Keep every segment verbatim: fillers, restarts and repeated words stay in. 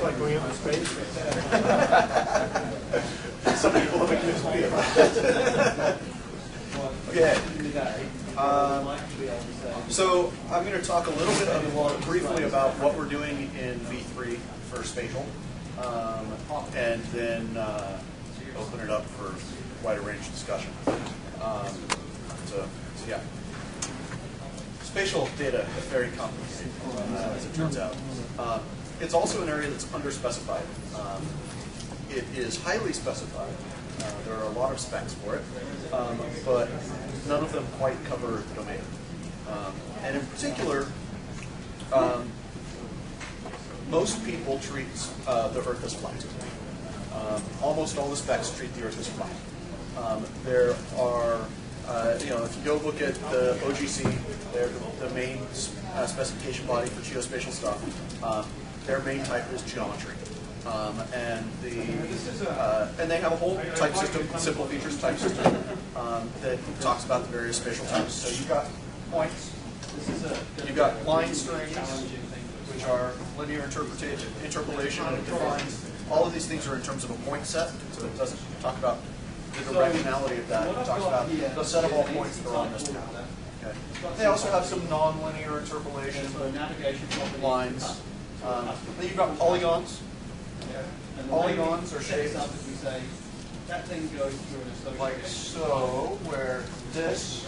like going out in space. Some people have accused me of that. Okay. Um, so I'm going to talk a little bit of, briefly about what we're doing in V three for spatial, um, and then uh, open it up for wider range discussion. Um, so, so yeah. Spatial data is very complicated, uh, as it turns out. Um, it's also an area that's underspecified. Um, it is highly specified. Uh, there are a lot of specs for it, um, but none of them quite cover the domain. Um, and in particular, um, most people treat uh, the Earth as flat. Um, almost all the specs treat the Earth as flat. Um, there are Uh, you know, if you go look at the O G C, they're the, the main uh, specification body for geospatial stuff. Uh, their main type is geometry, um, and the uh, and they have a whole type system, simple features type system, um, that talks about the various spatial types. So you've got points, you've got line strings, which are linear interpretation, interpolation, and it defines. All of these things are in terms of a point set, so it doesn't talk about the directionality of that. It talks about the set of all points that are on this map. Okay. They also have some non-linear interpolation lines. Um, then you've got polygons. Polygons are shaped like so, where this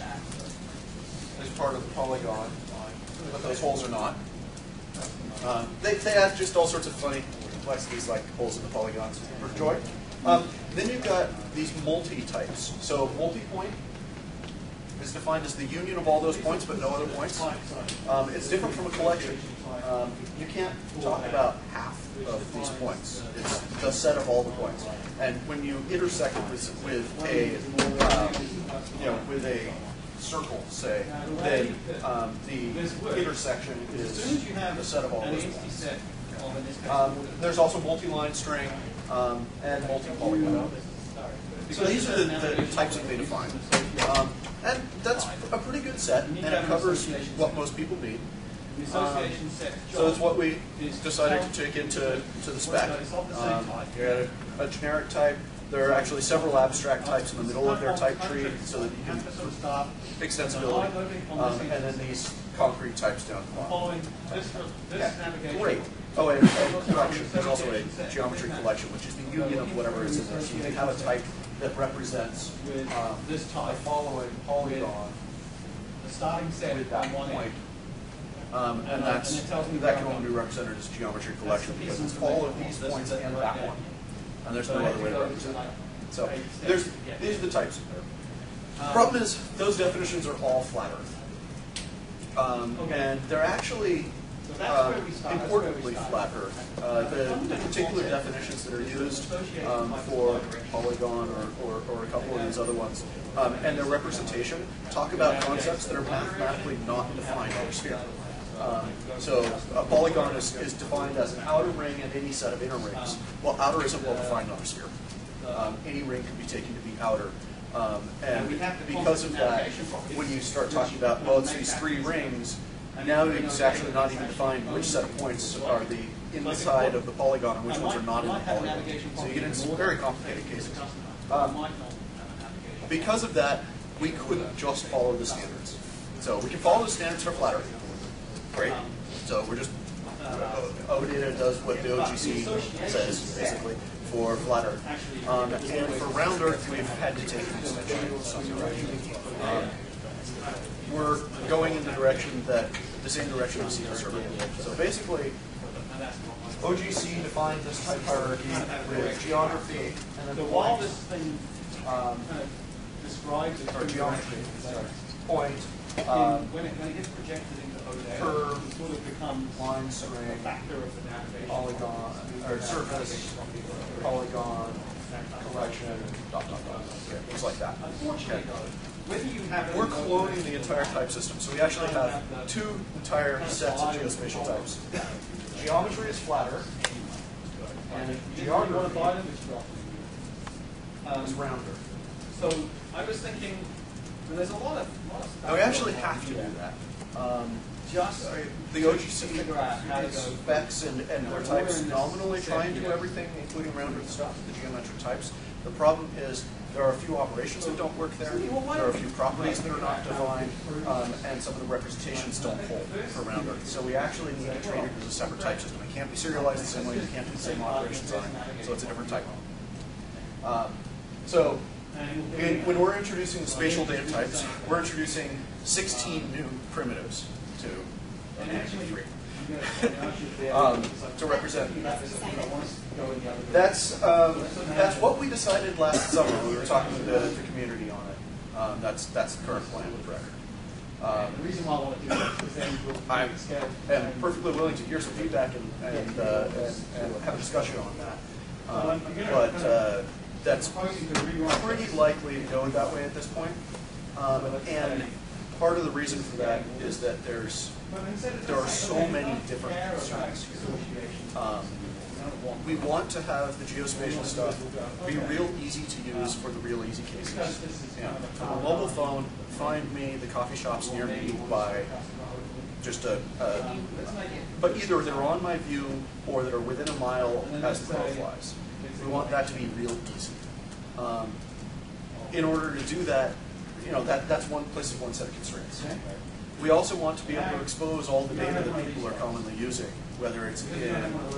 is part of the polygon, but those holes are not. Um, they, they add just all sorts of funny complexities like holes in the polygons for joy. Um, then you've got these multi-types. So multi-point is defined as the union of all those points but no other points. Um, it's different from a collection. Um, you can't talk about half of these points. It's the set of all the points. And when you intersect with, with a um, you know with a circle, say, then um, the intersection is the set of all those points. Um, there's also multi-line string. Um, and multi-polygon. So these are the, the types that they define. Um, and that's a pretty good set, and it covers what most people need. Um, so it's what we decided to take into to the spec. Um, you had a, a generic type. There are actually several abstract types in the middle of their type tree, so that you can extensibility. Um, and then these concrete types down the bottom. Yeah. Great. Oh, and, and collection. There's also a geometry collection, which is the union of whatever is in there. So you can have a type that represents um, this type following polygon with that point. Um, and that's, that can only be represented as geometry collection because it's all of these points and that one. And there's no other way to represent it. So there's, these are the types. The problem is those definitions are all flat Earth. Um, and they're actually Uh, importantly flat Earth. Uh, the, the particular definitions that are used um, for polygon or, or, or a couple of these other ones, um, and their representation, talk about concepts that are mathematically not defined on a sphere. Um, so a polygon is, is defined as an outer ring and any set of inner rings. Well, outer isn't well defined on a sphere. Um, any ring can be taken to be outer. Um, and because of that, when you start talking about, well, it's these three rings, now it's actually not even defined which set of points are the inside of the polygon and which ones are not in the polygon. So you get into some very complicated cases. Um, because of that, we couldn't just follow the standards. So we can follow the standards for flat Earth. Great. So we're just, O data does what the O G C says, basically, for flat Earth. Um, and for round Earth, we've had to take an extension in some direction. Um, we're going in the direction that, the same direction as the survey. So basically, O G C defined this type hierarchy with geography, and then so while this thing um, kind of describes it, or geometry, sorry, point, um, when, it, when it gets projected into O data, curve, it sort of becomes line string, a factor of the navigation, polygon, or surface, polygon, collection, dot, dot, dot, okay, things like that. Unfortunately, though, whether you have we're cloning the entire type system, so we actually have two entire sets of geospatial types. Geometry is flat Earth, and geography um, is round Earth. So I was thinking, well, there's a lot of, lot of stuff. Now we actually have to do that. Um, just The O G C figure out how to go specs and, and their types nominally try and do everything, including round earth stuff, the geometric types. The problem is there are a few operations that don't work there. There are a few properties that are not defined, um, and some of the representations don't hold for round earth. So we actually need to treat it as a separate type system. It can't be serialized the same way. You can't do the same operations on it. So it's a different type. Um, so in, when we're introducing the spatial data types, we're introducing sixteen new primitives to N N three. um, to represent. That's um, that's what we decided last summer when we were talking to the, the community on it. Um, that's that's the current plan with record. Um, the reason why I want to do that is then we'll I am perfectly willing to hear some feedback and and, uh, and, and have a discussion on that. Um, but uh, that's pretty likely to go that way at this point. Um, and part of the reason for that is that there's there are so many different concerns. Um, we want to have the geospatial stuff be real easy to use for the real easy cases. You know, from a mobile phone, find me the coffee shops near me by just a, a but either they're on my view or that are within a mile as the crow flies. We want that to be real easy. Um, in order to do that, you know, that, that's one place of one set of constraints. We also want to be able to expose all the data that people are commonly using, whether it's in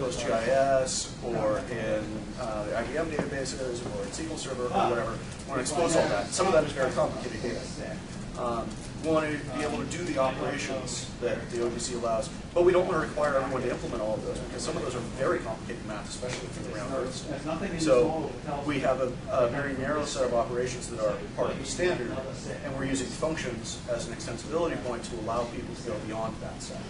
PostGIS or in uh, the I B M databases or in S Q L Server or whatever. We want to expose all that. Some of that is very complicated data. Um, we want to be able to do the operations that the O G C allows, but we don't want to require everyone to implement all of those because some of those are very complicated math, especially for the round earth stuff. So we have a, a very narrow set of operations that are part of the standard, and we're using functions as an extensibility point to allow people to go beyond that set.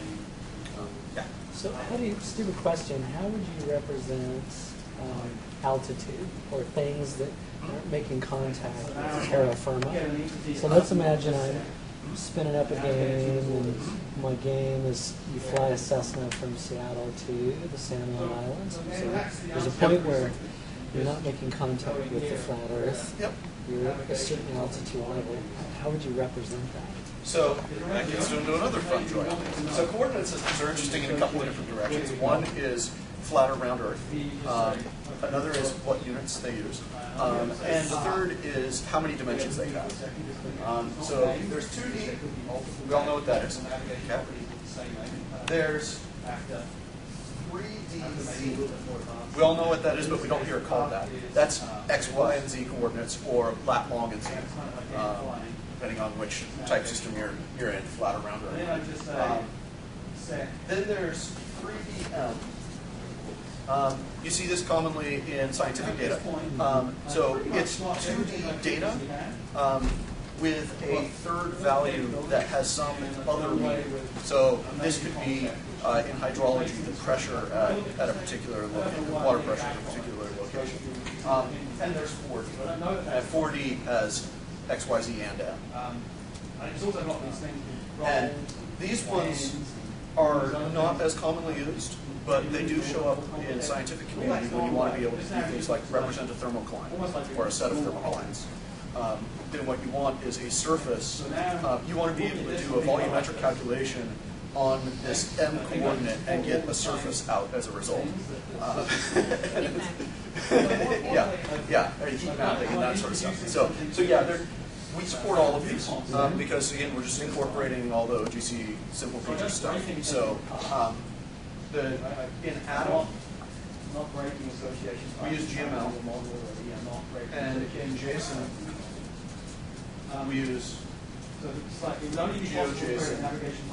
Um, yeah. So how do you, stupid question, how would you represent um, altitude or things that aren't making contact with terra firma? So let's imagine I'm spinning up a game and my game is you fly a Cessna from Seattle to the San Juan Islands. So there's a point where you're not making contact with the flat earth. Yep. You're at a certain altitude level. How would you represent that? So that gets into another fun joy. So coordinate systems are interesting in a couple of different directions. One is flat or round Earth. Um, another is what units they use. Um, and the third is how many dimensions they have. Um, so there's two D. We all know what that is. Okay. There's three D Z. We all know what that is, but we don't hear it called that. That's X, Y, and Z coordinates, or lat, long, and Z. Um, depending on which type system you're, you're in, flat or round Earth. Um, then there's three D M. Um, you see this commonly in scientific data. Um, so it's two D data um, with a third value that has some other meaning. So this could be uh, in hydrology, the pressure at, at a particular location, water pressure at a particular location. Um, and there's four D. And four D has X, Y, Z, and M. And these ones are not as commonly used, but they do show up in scientific community when you want to be able to do things like represent a thermocline or a set of thermoclines. Um, then what you want is a surface. Uh, you want to be able to do a volumetric calculation on this M coordinate and get a surface out as a result. Uh, yeah, yeah, heat mapping and that sort of stuff. So, so yeah, we support all of these um, because again, we're just incorporating all the O G C simple feature stuff. So, um, the in Atom, we use G M L, and in JSON, we use GeoJSON.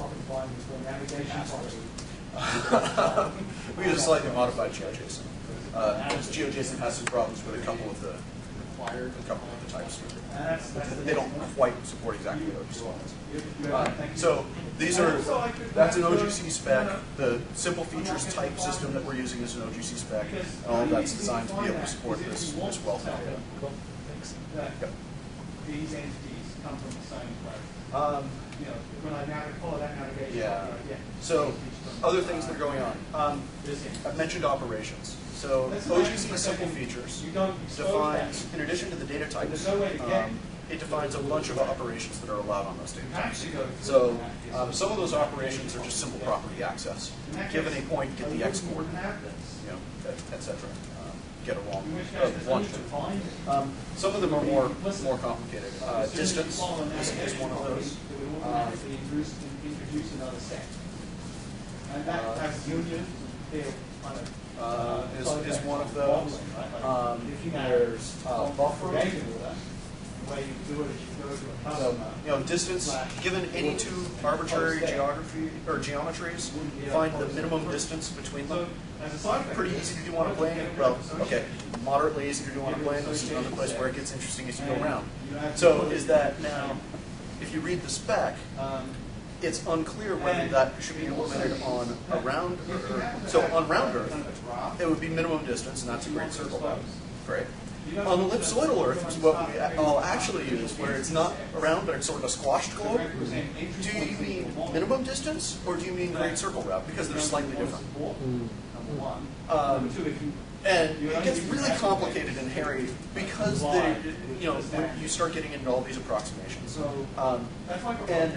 We use a slightly modified GeoJSON. Uh, because GeoJSON has some problems with a couple of the a couple of the types. They don't quite support exactly what O G C wants. Uh, so these are that's an O G C spec. The simple features type system that we're using is an O G C spec. And all of that's designed to be able to support this this wealth of data. Cool. Thanks. Yep. These entities come from the same place. Um, You know, when I nav follow that navigation. Yeah. yeah. So other things that are going on. Um, I've mentioned operations. So O G C simple features defines, in addition to the data types, um, it defines a bunch of operations that are allowed on those data types. So um, some of those operations are just simple property access. Given a point, get the X coordinate, you know, et cetera. Um, get a long, uh, longitude. Um, some of them are more more complicated. Uh, distance is, is one of those. Um, uh, is, is one of those. Um, there's uh, buffer. So, you know, distance, given any two arbitrary geography or geometries, find the minimum distance between them. Pretty easy to do on a plane. Well, okay, moderately easy to do on a plane. This is another place where it gets interesting as you go around. So, is that now, if you read the spec, it's unclear whether that should be implemented on a round, or, so on round Earth, it would be minimum distance, and that's a great circle route. Great. On ellipsoidal Earth, which is what we all actually use, where it's not around, but it's sort of a squashed globe, do you mean minimum distance, or do you mean great circle route? Because they're slightly different. Um, and it gets really complicated and hairy because they, you know, when you start getting into all these approximations. Um, and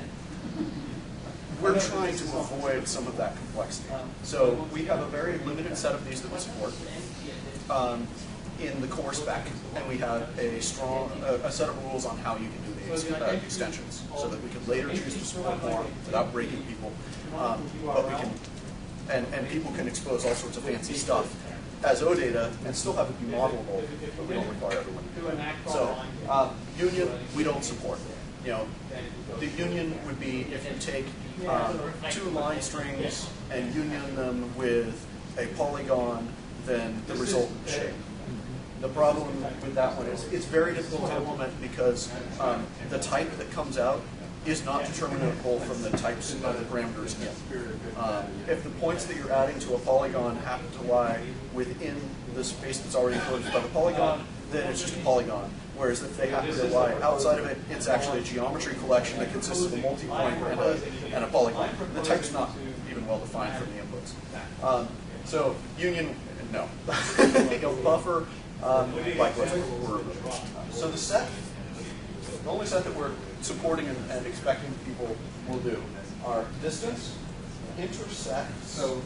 we're trying to avoid some of that complexity. So we have a very limited set of these that we support. Um, in the core spec, and we have a strong a, a set of rules on how you can do these uh, extensions, so that we can later choose to support more without breaking people. Um, but we can, and and people can expose all sorts of fancy stuff as OData and still have it be modelable, but we don't require everyone to do it. So um, union we don't support. You know, the union would be if you take um, two line strings and union them with a polygon, then the resultant shape. The problem with that one is it's very difficult to implement because um, the type that comes out is not determinable from the types of the parameters in. Um, if the points that you're adding to a polygon happen to lie within the space that's already enclosed by the polygon, then it's just a polygon. Whereas if they happen to lie outside of it, it's actually a geometry collection that consists of a multi-point and a, and a polygon. The type's not even well defined from the inputs. Um, so union, no. You know, buffer. Um, likewise, we're, so the set, the only set that we're supporting and, and expecting people will do are distance, intersect. So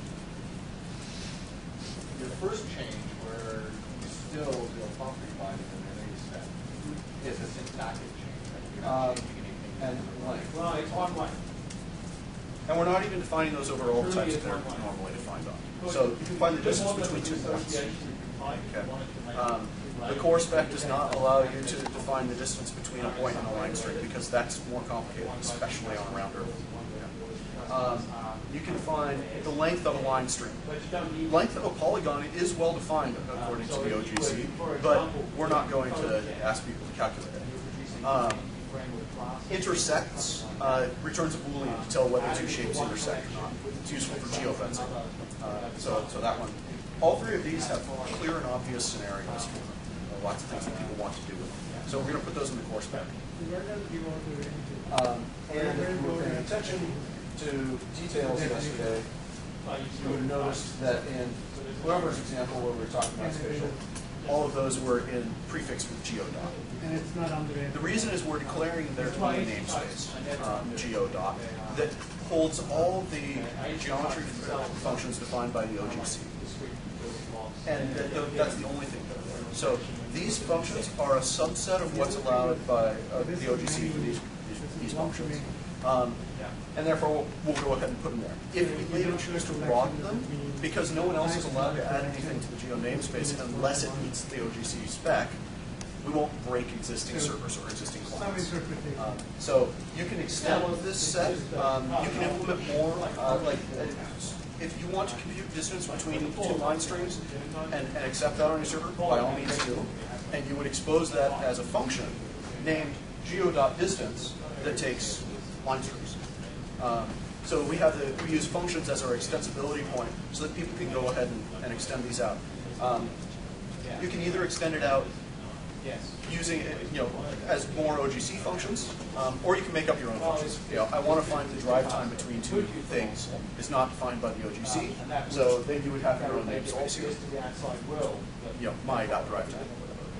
your first change, where you still do a buffer divided and then intersect, is a syntactic change. Um, and length. Well, it's on length. And we're not even defining those over all the types that they're normally defined on. So you can find the distance between two points. Okay. Um, the core spec does not allow you to define the distance between a point and a line string because that's more complicated, especially on a round Earth. Um, you can find the length of a line string. Length of a polygon is well defined according to the O G C, but we're not going to ask people to calculate it. Um, intersects uh, returns a Boolean to tell whether two shapes intersect or not. It's useful for geofencing. Uh, so, so that one. All three of these have clear and obvious scenarios for them. Uh, lots of things that people want to do with them. So we're going to put those in the core spec. Um, and if you were paying attention to details yesterday, you would have noticed that in whoever's example where we were talking about spatial, all of those were in prefix with geodot. And it's not under it. The reason is we're declaring there to be a namespace, um, geodot, that holds all the geometry functions defined by the O G C. And that, that's the only thing that are there. So these functions are a subset of what's allowed by uh, the O G C for these, these, these functions. Um, and therefore, we'll, we'll go ahead and put them there. If we later choose to broaden them, because no one else is allowed to add anything to the geo namespace unless it meets the O G C spec, we won't break existing servers or existing clients. Um, so you can extend this set. Um, you can implement more, uh, like uh, if you want to compute distance between two line strings and, and accept that on your server, by all means do. And you would expose that as a function named geo.distance that takes line strings. Um, so we have the we use functions as our extensibility point so that people can go ahead and, and extend these out. Um, you can either extend it out using it, you know, as more O G C functions, um, or you can make up your own functions. You know, I want to find the drive time between two things is not defined by the O G C, so then you would have your own namespace here. You know, my dot drive time, whatever it is.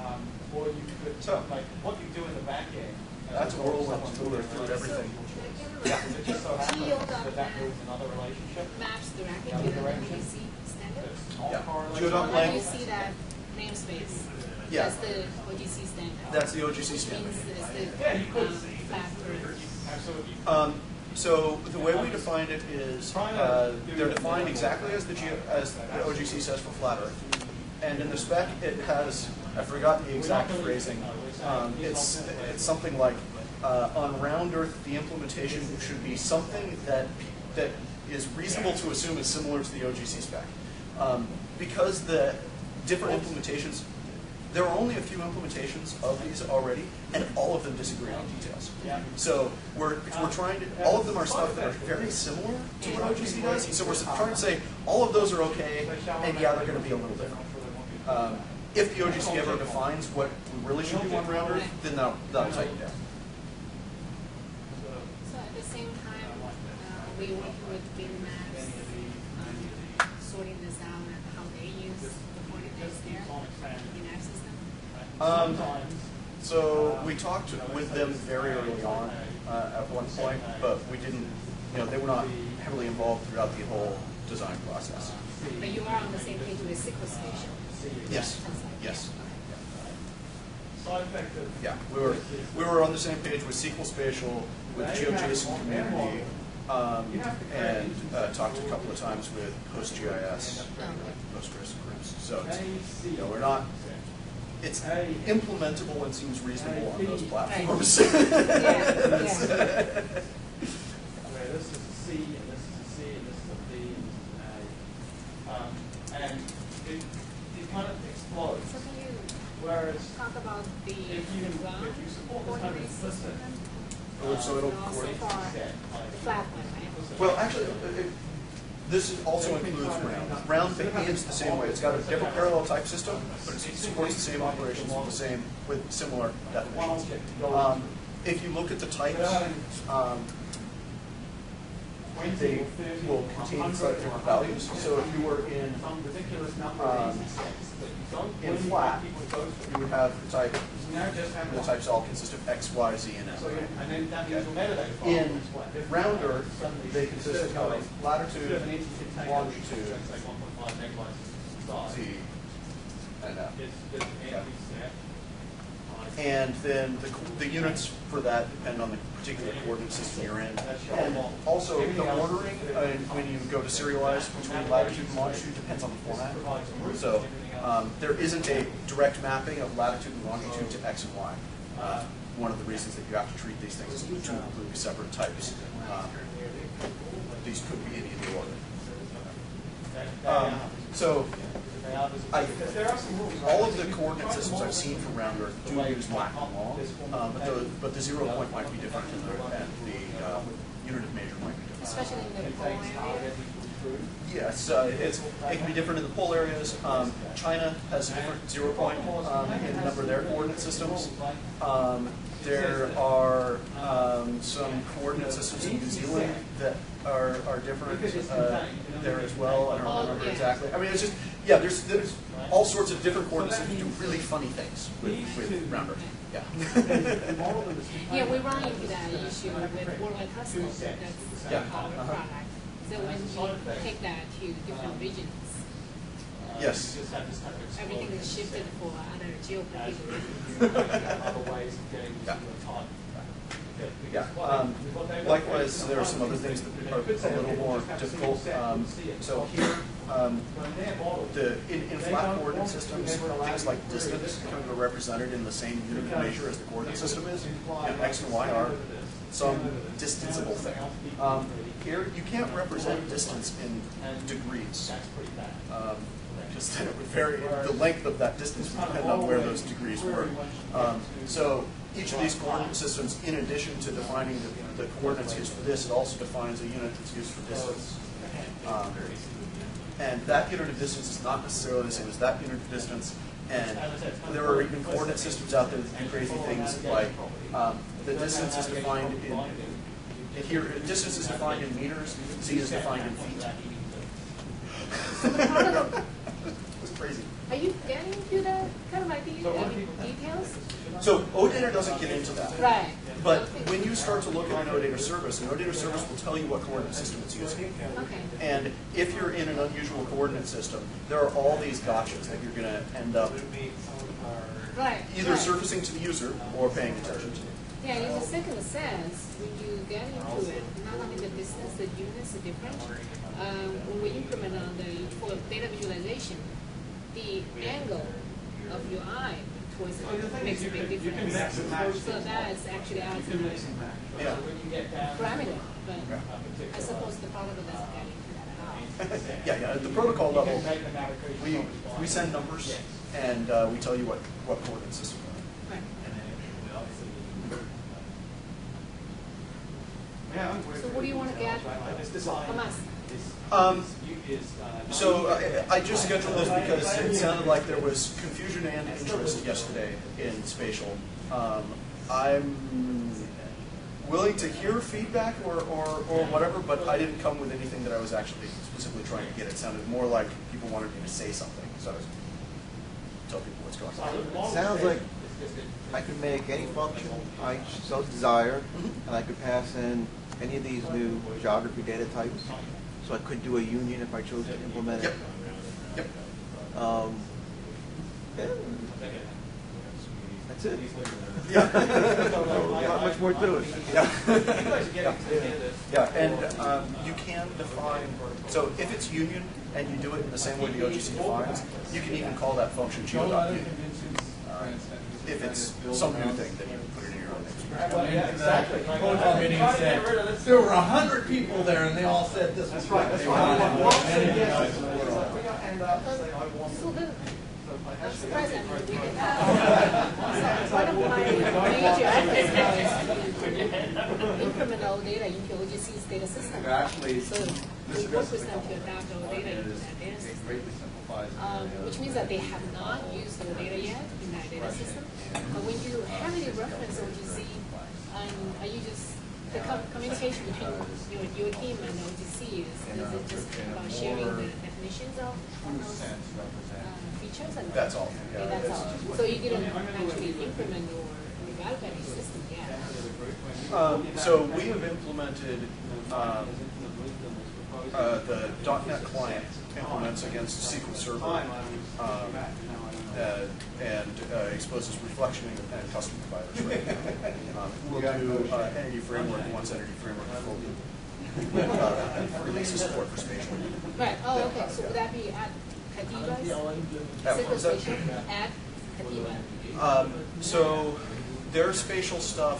Um, or you could, So, like, what you do in the back end. That's a whirlwind tour through everything. Yeah. It just so happens that that moves another relationship. Maps directly Yeah. to the O G C standard. That's all Yeah. correlated. Geodot How do you length. see that namespace? Yeah. That's the O G C standard. That's the O G C Which standard. means it's the Yeah, you could. um, flat earth. Absolutely. Um, so the way we defined it is uh, they're defined exactly as the, Geo, as the O G C says for flat Earth. And in the spec, it has, I forgot the exact phrasing, um, it's, it's something like, uh, on round Earth, the implementation should be something that, that is reasonable to assume is similar to the O G C spec. Um, because the different implementations, there are only a few implementations of these already, and all of them disagree on details. So we're, we're trying to, all of them are stuff that are very similar to what O G C does, so we're trying to say all of those are okay, and yeah, they're going to be a little different. Um, if the O G C ever defines what we really should do on round Earth, then that'll, that'll tighten down. So at the same time, uh, we working with Bitmaps, um, sorting this out and how they use the coordinates there in our system. Um, so we talked with them very early on uh, at one point, but we didn't, you know, they were not heavily involved throughout the whole design process. But you are on the same page with S Q L Station. Yes, yes. Side effect of Yeah, we were we were on the same page with S Q L Spatial, with GeoJSON community, um, and uh, talked a couple of times with PostGIS, Postgres groups. So it's, you know, we're not. It's implementable and seems reasonable on those platforms. Yeah, yeah. where this is a C and this is a C and this is a B and this is an A. Um, and it, it kind of explodes. So can you Whereas talk about the if you, ground if you support this kind of coordinate system? implicit, Oh, so it'll And also coordinate. for set, like, the flat one, right? Well, actually, it, it, this also includes round. Round behaves the same way. It's got a different parallel type system, but it supports the same operations with the same with similar definitions. Um, if you look at the types, um, they will contain slightly different values. So if you were in some ridiculous number um, of these sets that you don't in really flat, want people to go through. you would have the type. You now just have The one. types all consist of X, Y, Z, and So, M. you- and then that means Okay. your metadata file In is what? Different. round Earth, Suddenly they consist instead of going, latitude, instead of an entity container, longitude, let's say one point five megabytes size. Z, and M. It's just an Okay. entity set. And then the, co- the units for that depend on the particular coordinate system you're in. And also, the ordering, uh, when you go to serialize between latitude and longitude, depends on the format. So um, there isn't a direct mapping of latitude and longitude to X and Y. Uh, one of the reasons that you have to treat these things as two completely separate types. Um, these could be in either order. Um, so I, There are some rules. all of the coordinate systems I've seen from round Earth do use black and long, um, but, the, but the zero point might be different and the, and the uh, unit of measure might be different. Especially in the polar area. Yes, uh, it's, it can be different in the pole areas. Um, China has a different zero point um, in a number of their coordinate systems. Um, there are um, some coordinate systems in New Zealand that are, are different uh, there as well. I don't remember exactly. I mean, it's just, yeah, there's, there's all sorts of different coordinate systems do really funny things with, with round Earth. Yeah. Yeah, we run into that issue with Worldwide Custom. That's Yeah. our Uh-huh. product. So when we take that to different regions, Yes. everything is shifted for other geopolitical reasons. Other ways of getting to Yeah. a type. Yeah. Um, likewise, there are some other things that are a little more difficult. Um, so here, um, the in, in flat coordinate systems, things like distance kind of are represented in the same unit of measure as the coordinate system is. And X and Y are some distanceable thing. Um, here, you can't represent distance in degrees. Um, just it would vary, the length of that distance would depend on where those degrees were. Um, so each of these coordinate systems, in addition to defining the, the coordinates used for this, it also defines a unit that's used for distance. Um, and that unit of distance is not necessarily the same as that unit of distance. And there are even coordinate systems out there that do crazy things like um, the distance is defined in, here, distance is defined in meters, Z is defined in feet. So the part of the, It's crazy. are you getting to that kind of idea? So I what mean, people OData doesn't get into that. Right. But when you start to look at an OData service, an OData service will tell you what coordinate system it's using. Okay. And if you're in an unusual coordinate system, there are all these gotchas that you're going to end up Right. either right. surfacing to the user or paying attention to. Yeah, in the second sense, when you get into it, not only the distance, the units are different. Um, when we implement on the for data visualization, the angle of your eye towards it makes a big difference. So that is actually adds a Yeah. parameter, but I suppose the protocol doesn't get into that at all. Yeah, yeah. At the protocol level, we we send numbers and uh, we tell you what what coordinate system we're in. Right. So what do you want to get from us? Um, so I, I just scheduled this because it sounded like there was confusion and interest yesterday in spatial. Um, I'm willing to hear feedback or, or, or whatever, but I didn't come with anything that I was actually specifically trying to get. It sounded more like people wanted me to say something, so I was tell people what's going on. It sounds like I could make any function I so desire, and I could pass in any of these new geography data types. So I could do a union if I chose to implement it. Yep. Yep. Um, yeah. That's it. Yeah. Not much more to it. Yeah. yeah. yeah. And um, you can define, so if it's union and you do it in the same way the O G C defines, you can even call that function geo.union. Uh, if it's some new thing that you put it in your own name. Yeah, exactly. Protocol meeting said there were a hundred people there, and they all said this was right. That's right. So then, I'm surprised I'm reading it. So one of my major efforts now is to implement all data into O G C's data system. Actually, So we work with them to adapt all data into that data system. Um, which means that they have not used the data yet in that data system. But when you have any reference O G C, um, are you just the com communication between your, your team and O G C is, is it just about sharing the definitions of, of those uh, features? And That's all. okay, Yeah. that's all. So you didn't actually implement or develop any system yet. Um, so we have implemented um, uh, the dot net client implements against S Q L Server um, uh, and uh, exposes reflection and custom providers. Right? um, we'll do uh, Entity Framework once Entity Framework is fully uh, releases support for spatial. Right. Oh, okay. So would that be at Katiba's? At, Circle what's that? Station at Katiba? Um, so their spatial stuff,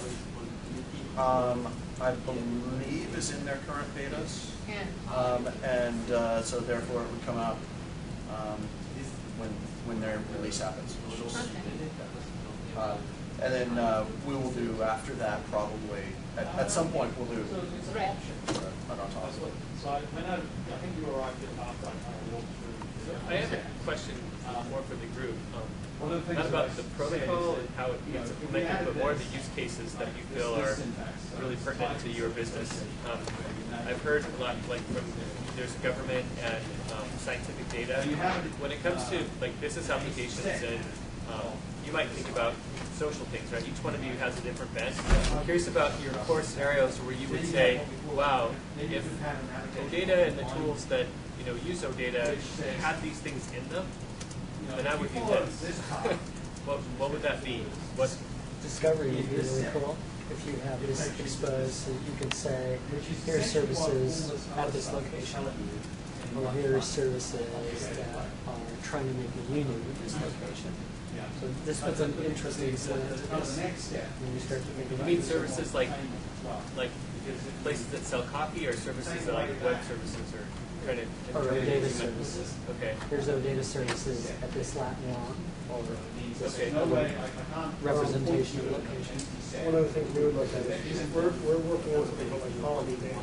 um, I believe, is in their current betas. Yeah. Um, and uh, so therefore it would come out um, when when their release happens. Okay. Uh, and then uh, we will do after that probably at, at some point we'll do Right. uh, an autonomous. So I, when I, I think you arrived at half, I kind of walked through. I have a question uh, more for the group. Um, One of the things not about that the I protocol say is and how it gets implemented, but more the use cases that you feel are really pertinent to your business. Um, I've heard a lot, like from there's government and um, scientific data. When it comes to like business applications, and um, you might think about social things, right? Each one of you has a different bent. I'm curious about your core scenarios where you would say, wow, if OData and the tools that you know use OData had these things in them, then I would do this. what, what would that be? What? Discovery would be really cool. If you have this exposed, so you could say, here's services at this location, or here's services that are trying to make a union with this location. So this puts an interesting slant to this when you start to think You about mean it. services like like places that sell coffee, or services that like web services, or trying to? Or OData services. Okay. Here's OData services at this lat one, or this Okay. representation of location. One of the things we would look at is we're, we're working on something called like quality data.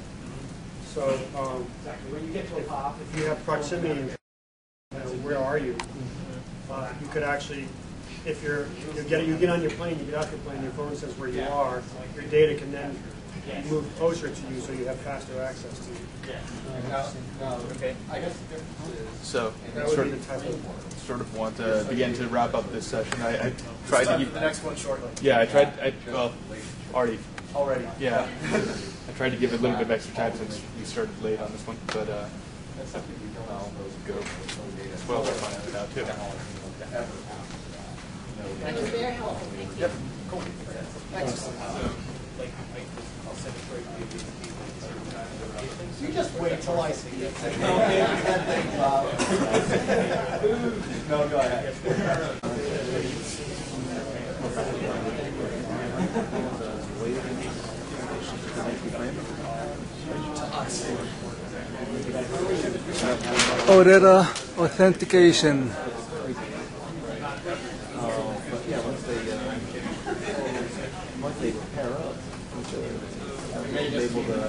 So um, if you have proximity, you know, where are you? Uh, you could actually, if you're you get you get on your plane, you get off your plane, your phone says where you are. Your data can then move closer to you so you have faster access to you. Now, now, okay. I guess the difference is, So, That would sort be the of, type of sort of want to begin to wrap up this session. I, I tried to Time keep. for the next one shortly. Yeah, I tried. I well, already. Already. Yeah, I tried to give it a little bit of extra time since we started late on this one, but uh, I'll go. Well, we're fine now too. That was very helpful, thank you. Yep. Cool. Thanks. Like, I, I'll send it for you to certain time of the meeting. you just wait till I see it. No, go ahead. OData authentication. Yeah, once they uh, once they pair up, uh, label the.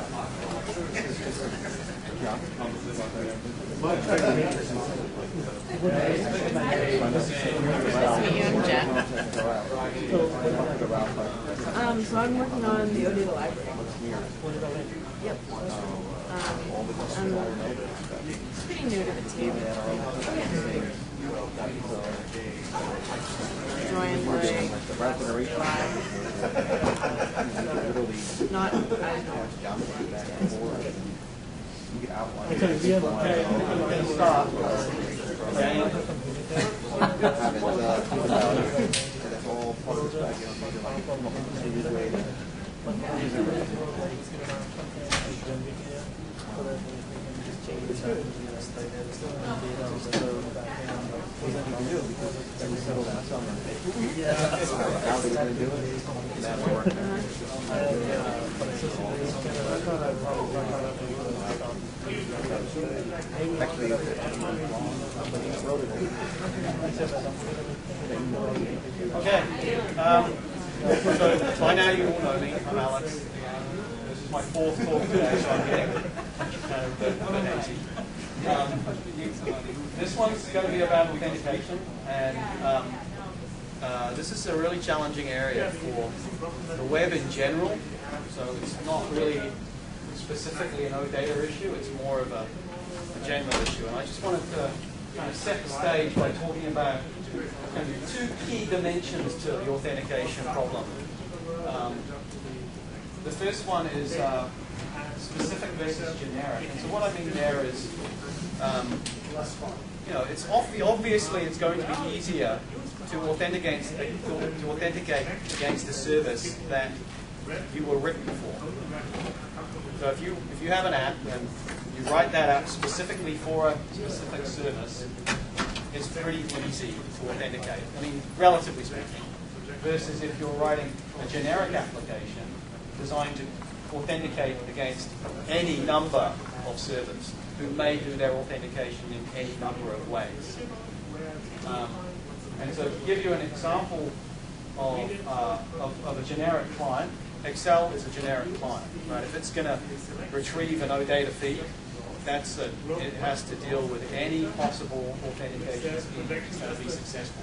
Um, so I'm working on the OData library. Yep. Um, I'm pretty new to the team. Joined like not, I don't know. Okay, we have a stop. Okay. Um, so by now you all know me. I'm Alex. This is my fourth talk today, so I'm getting kind of a bit antsy. Um, this one's going to be about authentication, and um, uh, this is a really challenging area for the web in general. So it's not really specifically an OData issue, it's more of a, a general issue. And I just wanted to kind of set the stage by talking about kind of two key dimensions to the authentication problem. Um, the first one is uh, specific versus generic. And so what I mean there is, um, you know, it's obviously it's going to be easier to authenticate to authenticate against a service that you were written for. So if you if you have an app and you write that app specifically for a specific service, it's pretty easy to authenticate. I mean, relatively speaking. Versus if you're writing a generic application designed to authenticate against any number of servers who may do their authentication in any number of ways. Um, and so to give you an example of, uh, of, of a generic client, Excel is a generic client, right? If it's going to retrieve an OData feed, that's a, it has to deal with any possible authentication scheme that's going to be successful.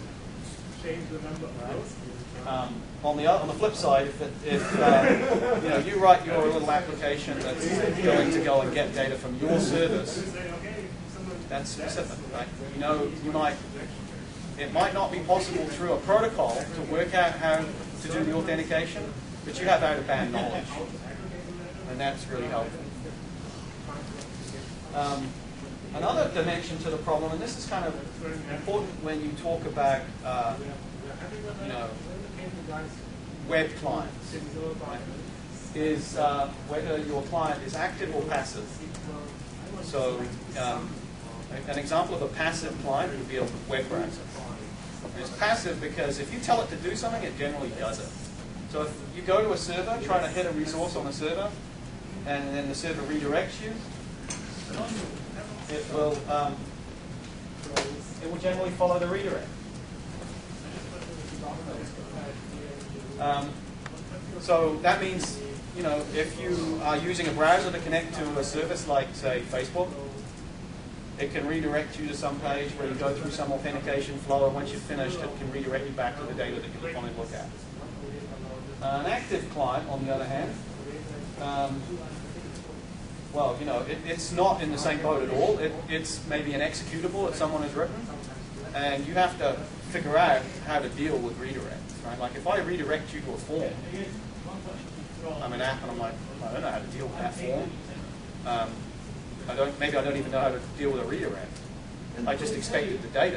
Right? Um, on the on the flip side, if, it, if uh, you know you write your little application that's going to go and get data from your service, that's specific, right? You know, you might it might not be possible through a protocol to work out how to do the authentication, but you have out-of-band knowledge, and that's really helpful. Um, another dimension to the problem, and this is kind of important when you talk about uh, you know. web clients, right, is uh, whether your client is active or passive. So um, an example of a passive client would be a web browser. It's passive because if you tell it to do something, it generally does it. So if you go to a server, try to hit a resource on a server, and then the server redirects you, it will, um, it will generally follow the redirect. Um, so that means, you know, if you are using a browser to connect to a service like, say, Facebook, it can redirect you to some page where you go through some authentication flow, and once you've finished, it can redirect you back to the data that you want to look at. Uh, an active client, on the other hand, Um, well, you know, it, it's not in the same boat at all. It, it's maybe an executable that someone has written, and you have to figure out how to deal with redirects, right? Like if I redirect you to a form, I'm an app and I'm like, I don't know how to deal with that form. Um, I don't, maybe I don't even know how to deal with a redirect. I just expected the data.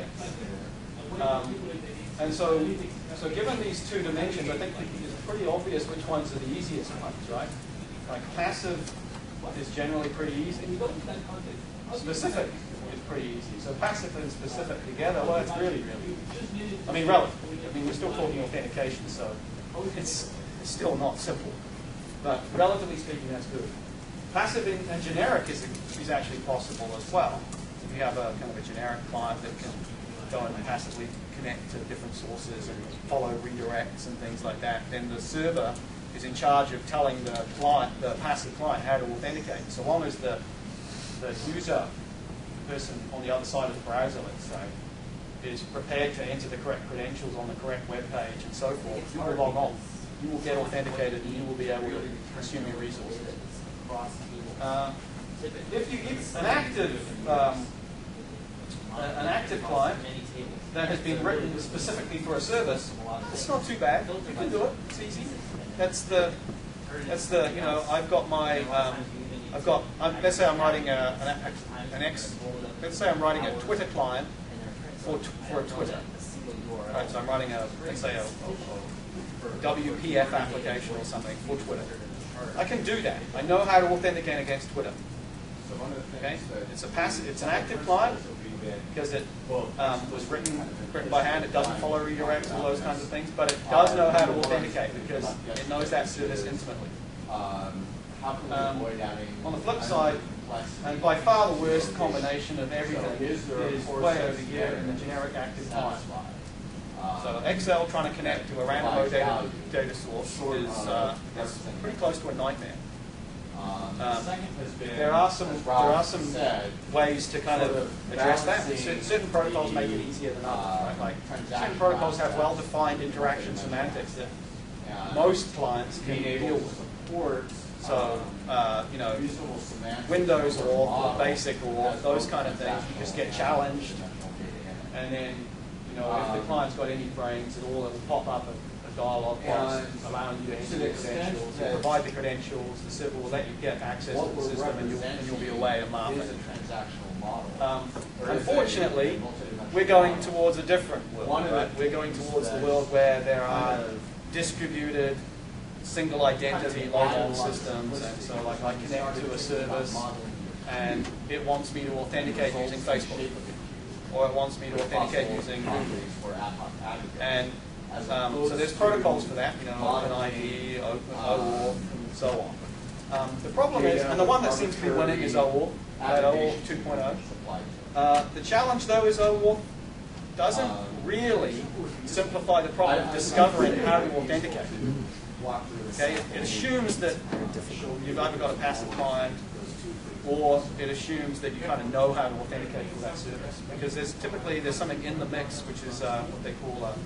Um, and so, so given these two dimensions, I think it's pretty obvious which ones are the easiest ones, right? Like passive is generally pretty easy. Specific is pretty easy. So passive and specific together, well, it's really, really easy. I mean, relative. I mean, we're still talking authentication, so it's, it's still not simple. But relatively speaking, that's good. Passive and generic is, is actually possible as well. If you have a kind of a generic client that can go and passively connect to different sources and follow redirects and things like that, then the server is in charge of telling the client, the passive client, how to authenticate. So long as the, the user, the person on the other side of the browser, let's say, is prepared to enter the correct credentials on the correct web page and so forth, you will log on. You will get authenticated and you will be able to consume your resources. Uh, if you if an active um, an active client that has been written specifically for a service, it's not too bad. You can do it. It's easy. That's the that's the you know I've got my um, I've got I'm, let's say I'm writing a, an, an X let's say I'm writing a Twitter client for for a Twitter. Right, so I'm writing a let's say a, a, a W P F application or something for Twitter. I can do that. I know how to authenticate against Twitter. Okay, it's a passive, it's an active client because it um, was written written by hand. It doesn't follow redirects, all those kinds of things, but it does know how to authenticate because it knows that service intimately. Um, on the flip side, and by far the worst combination of everything is way over here in the generic active client. So Excel trying to connect to a random data, data source is, uh, is pretty close to a nightmare. Um, there are some there are some ways to kind of address that. Certain, certain protocols make it easier than others. Right? Like certain protocols have well-defined interaction semantics that most clients can deal with. So uh, you know, Windows or, or Basic or those kind of things, you just get challenged, and then you know if the client's got any frames at all, it will pop up a dialog box allowing you to enter the credentials, you provide the credentials, the server will let you get access to the system and you'll, and you'll be away a month. Um, unfortunately, we're going towards a different world. Right? We're going towards the world where there are distributed single identity logon systems, and so like I connect to a service and it wants me to authenticate using Facebook, or it wants me to authenticate using Google. And Um, so there's protocols for that, you know, OpenID, OAuth, and so on. Um, the problem is, and the one that seems to be winning is OAuth, uh, OAuth two point oh. Uh, the challenge, though, is OAuth doesn't really simplify the problem of discovering how to authenticate. Okay, it assumes that you've either got a passive client, or it assumes that you kind of know how to authenticate for that service, because there's typically there's something in the mix which is uh, what they call a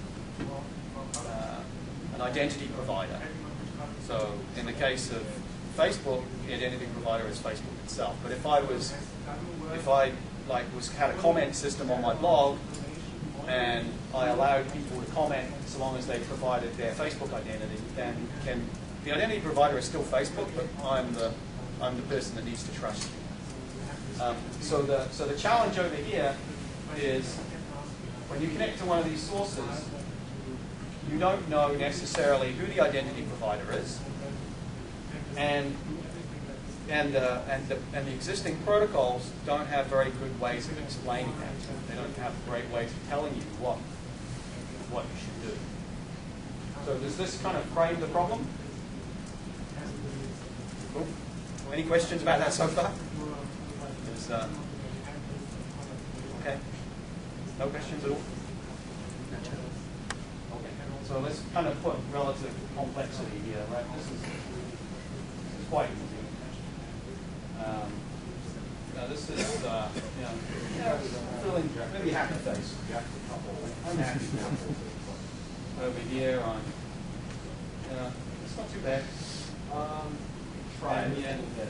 Uh, an identity provider. So in the case of Facebook, the identity provider is Facebook itself. But if I was, if I like was had a comment system on my blog, and I allowed people to comment so long as they provided their Facebook identity, then then the identity provider is still Facebook, but I'm the I'm the person that needs to trust you. Um, so the so the challenge over here is when you connect to one of these sources, you don't know necessarily who the identity provider is, and and uh, and the and the existing protocols don't have very good ways of explaining that. They don't have great ways of telling you what what you should do. So does this kind of frame the problem? Cool. Any questions about that so far? Is, uh, okay. No questions at all. So let's kind of put relative complexity here, right? This is, this is quite easy. Um, now this is, uh, you know, feeling maybe happy face. I'm happy now. Over here on, you know, it's not too bad. Um, try it.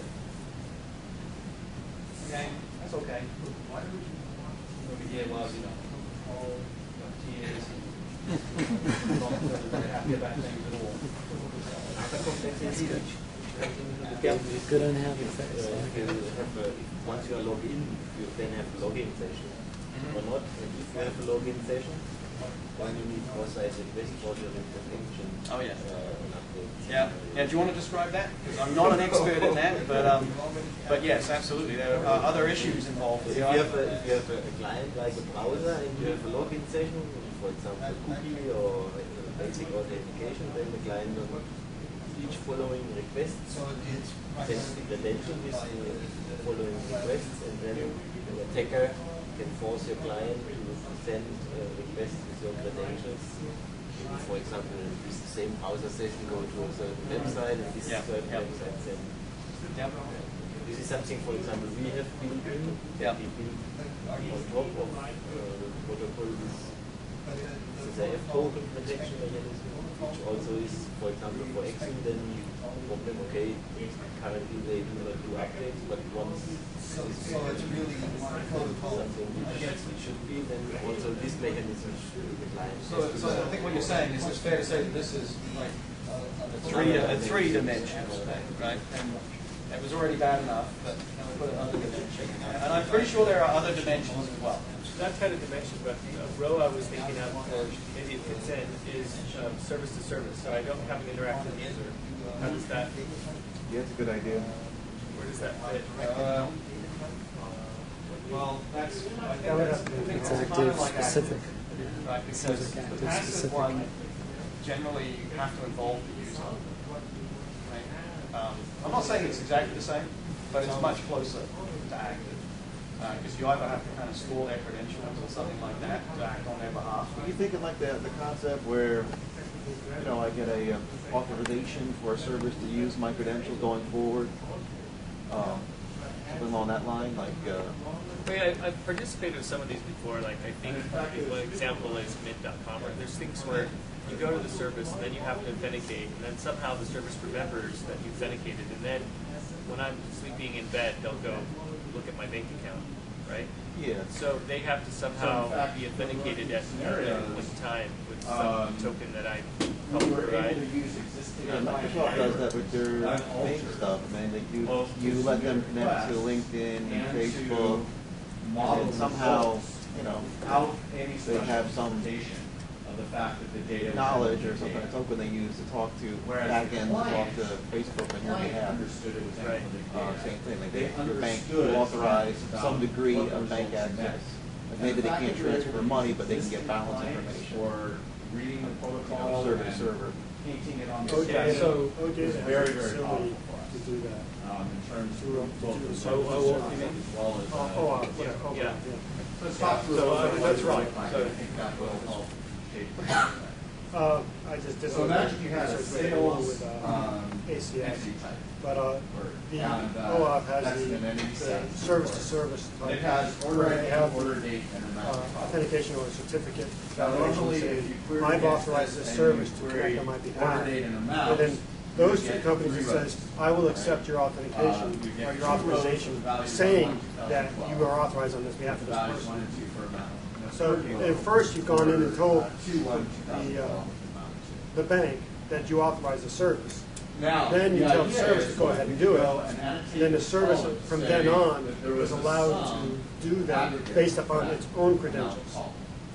Okay, that's okay. The idea was, you know, all T As and not very happy about things at all. Good unhappy face. Uh, you can have a, once you are logged in, you then have a login session. Mm-hmm. Or not, and if you have a login session, then you need cross-site request for your function. Oh, yeah. Uh, an update. Yeah. Yeah. Do you want to describe that? Because I'm not an expert in that, but um, but yes, absolutely. There are other issues involved. If you have a, if you have a, a client like a browser and you have a login session, for example, cookie or uh, basic authentication, then the client on each following request sends the credential with the following requests, and then the attacker can force your client to send uh, requests with your credentials. For example, with the same browser session, go to a certain website, and this Yeah. certain Yeah. website send. Yep. This is something, for example, we have built in. Yeah. We built on top of uh, the protocol this S A F token protection mechanism, which also is, for example, for Exim, then problem, okay, currently they do not do updates, but once So, so it's really protocol. something which should be, then also this mechanism should be the client. So, so I think what you're saying is it's fair to say that this is like a three a three dimensional thing, right? And it was already bad enough, but now we put another dimension. And I'm pretty sure there are other dimensions as well. That kind of dimension, but a row I was thinking of, or maybe it fits in, is um, service to service. So I don't have an interactive user. How does that? Yeah, it's a good idea. Where does that fit? Uh, well, that's I think that's, I think It's it's kind active of like specific. active, right? Because Sounds like active the passive specific. one generally you have to involve the user. Right? Um, I'm not saying it's exactly the same, but it's much closer to active. Because uh, you either have to kind of store their credentials or something like that to act on their behalf. Are you thinking like the, the concept where, you know, I get a uh, authorization for a service to use my credentials going forward? Um, something along that line, like. Uh, I mean, I, I've participated in some of these before. Like, I think one example is mint dot com, where there's things where you go to the service and then you have to authenticate, and then somehow the service remembers that you authenticated, and then when I'm sleeping in bed, they'll go look at my bank account, right? Yeah. So they have to somehow be authenticated at one time with some token that I help provide. Yeah, Microsoft does that with their main stuff. I mean, they do, you let them connect to LinkedIn and Facebook, and then somehow, you know, they have some knowledge or something, a token they use to talk to backend, to talk to Facebook on your behalf. Right. Uh, same thing, like they, your bank will authorize some degree of bank access. Like maybe they can't transfer money, but they can get balance information. Or reading the You know, protocol, server to and server. painting it on the O J, side. so O J It's has very, a very facility powerful to do that. um, in terms To, uh, of to both do the the service service. as well as. Oh, oh, uh, whatever, oh, Yeah. yeah. Let's talk through. So, a little uh, bit that's what right. you find. So- I think that will help shape. Uh, I just did So some imagine you had a research right along sales with, uh, um, A C S. entity type. But uh, Or, the and, uh, O A P that's has the, an entity the set. service-to-service And it type, has order where I D, they have order the date, and uh, amount. authentication or certificate Now, validation normally, saying, if you query I've against authorized this this and service you to query connect on my order behalf. date and amount, And then those you two get companies three that says, rows. I will accept your Uh, authentication you get or two your rows authorization, with values saying on one, that twelve. you are authorized on this behalf of The this values person. one and two for amount. And the So third row at first you've gone in and told uh, two, one, two thousand the, uh, twelve amount. the bank that you authorize the service. Now, Then you the tell the idea service is to go ahead and do it. go and annotate Then the service columns from saying then on that there is was a allowed sum to do that aggregate based upon that its own amount credentials. called.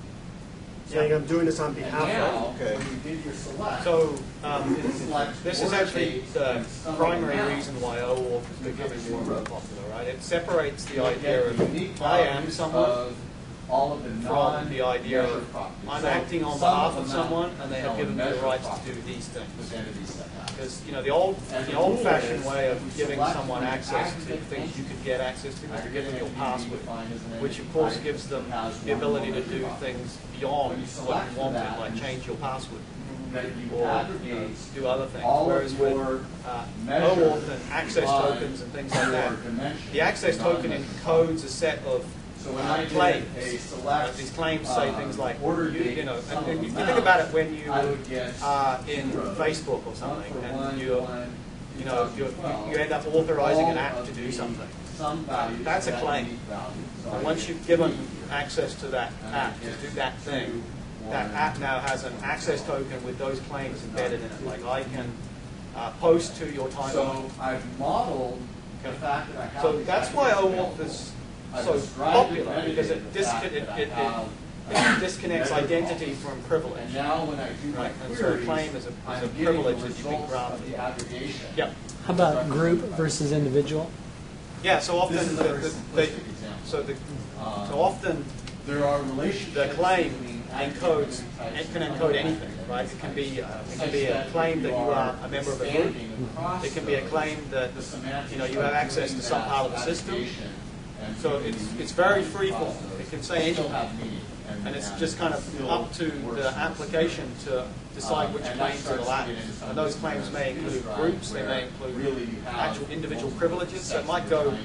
Saying I'm doing this on And behalf of. now, Okay. when you did your select, So um, you can select this is order actually date the and sum primary amount. reason why OAuth is becoming more and more popular, right? It separates the You'll idea get of unique I am values someone of all of the from the idea non-measured of properties. I'm So acting on some behalf of amount someone and they have is given me the measured rights to property do these things. with entity set values. Because you know the old And the the old-fashioned rule is, way of if you giving select someone an access to aggregate things you could get access to was to give them your Aggregate password, defined as an which of entity course type gives them has the one ability to validity do property. things beyond When you what select you for wanted, that, like change your password that you or you know, aggregate do other things. all of Whereas with your uh, measured OAuth and access by tokens and things like that, your dimension, the access token non-measured encodes a set of So when I uh, did claims. a select, Uh, these claims say um, things like, order you, date, you know, sum and, and of you amount, think about it when you I would get are in two rows, Facebook or one something, for and one, you're one, you know, you you end up authorizing an app to do something. That's a claim. And once you've given access to that app to do that thing, that app now has an access token with those claims embedded in it. Like I can uh, post to your timeline. So I've modeled the fact that I have. So that's why OAuth is so popular, because it, disc it, it, it, it, it disconnects identity from privilege. And now when I do my right? And so a claim is a, is a privilege that you've been granted. The aggregation. Yep. How about group versus individual? Yeah. So often This is the, a the, simplistic the, example. so the Uh, so often there are relationships the claim between encodes aggregation it can encode anything, right? It can be uh, it can be a claim that you are a member of a group. It can be a claim that you know you have access to some part of the system. So it's it's very freeform. It can say anything, and it's just kind of up to the application to decide which claims it allows. And those claims may include groups. They may include actual individual privileges. So it might go.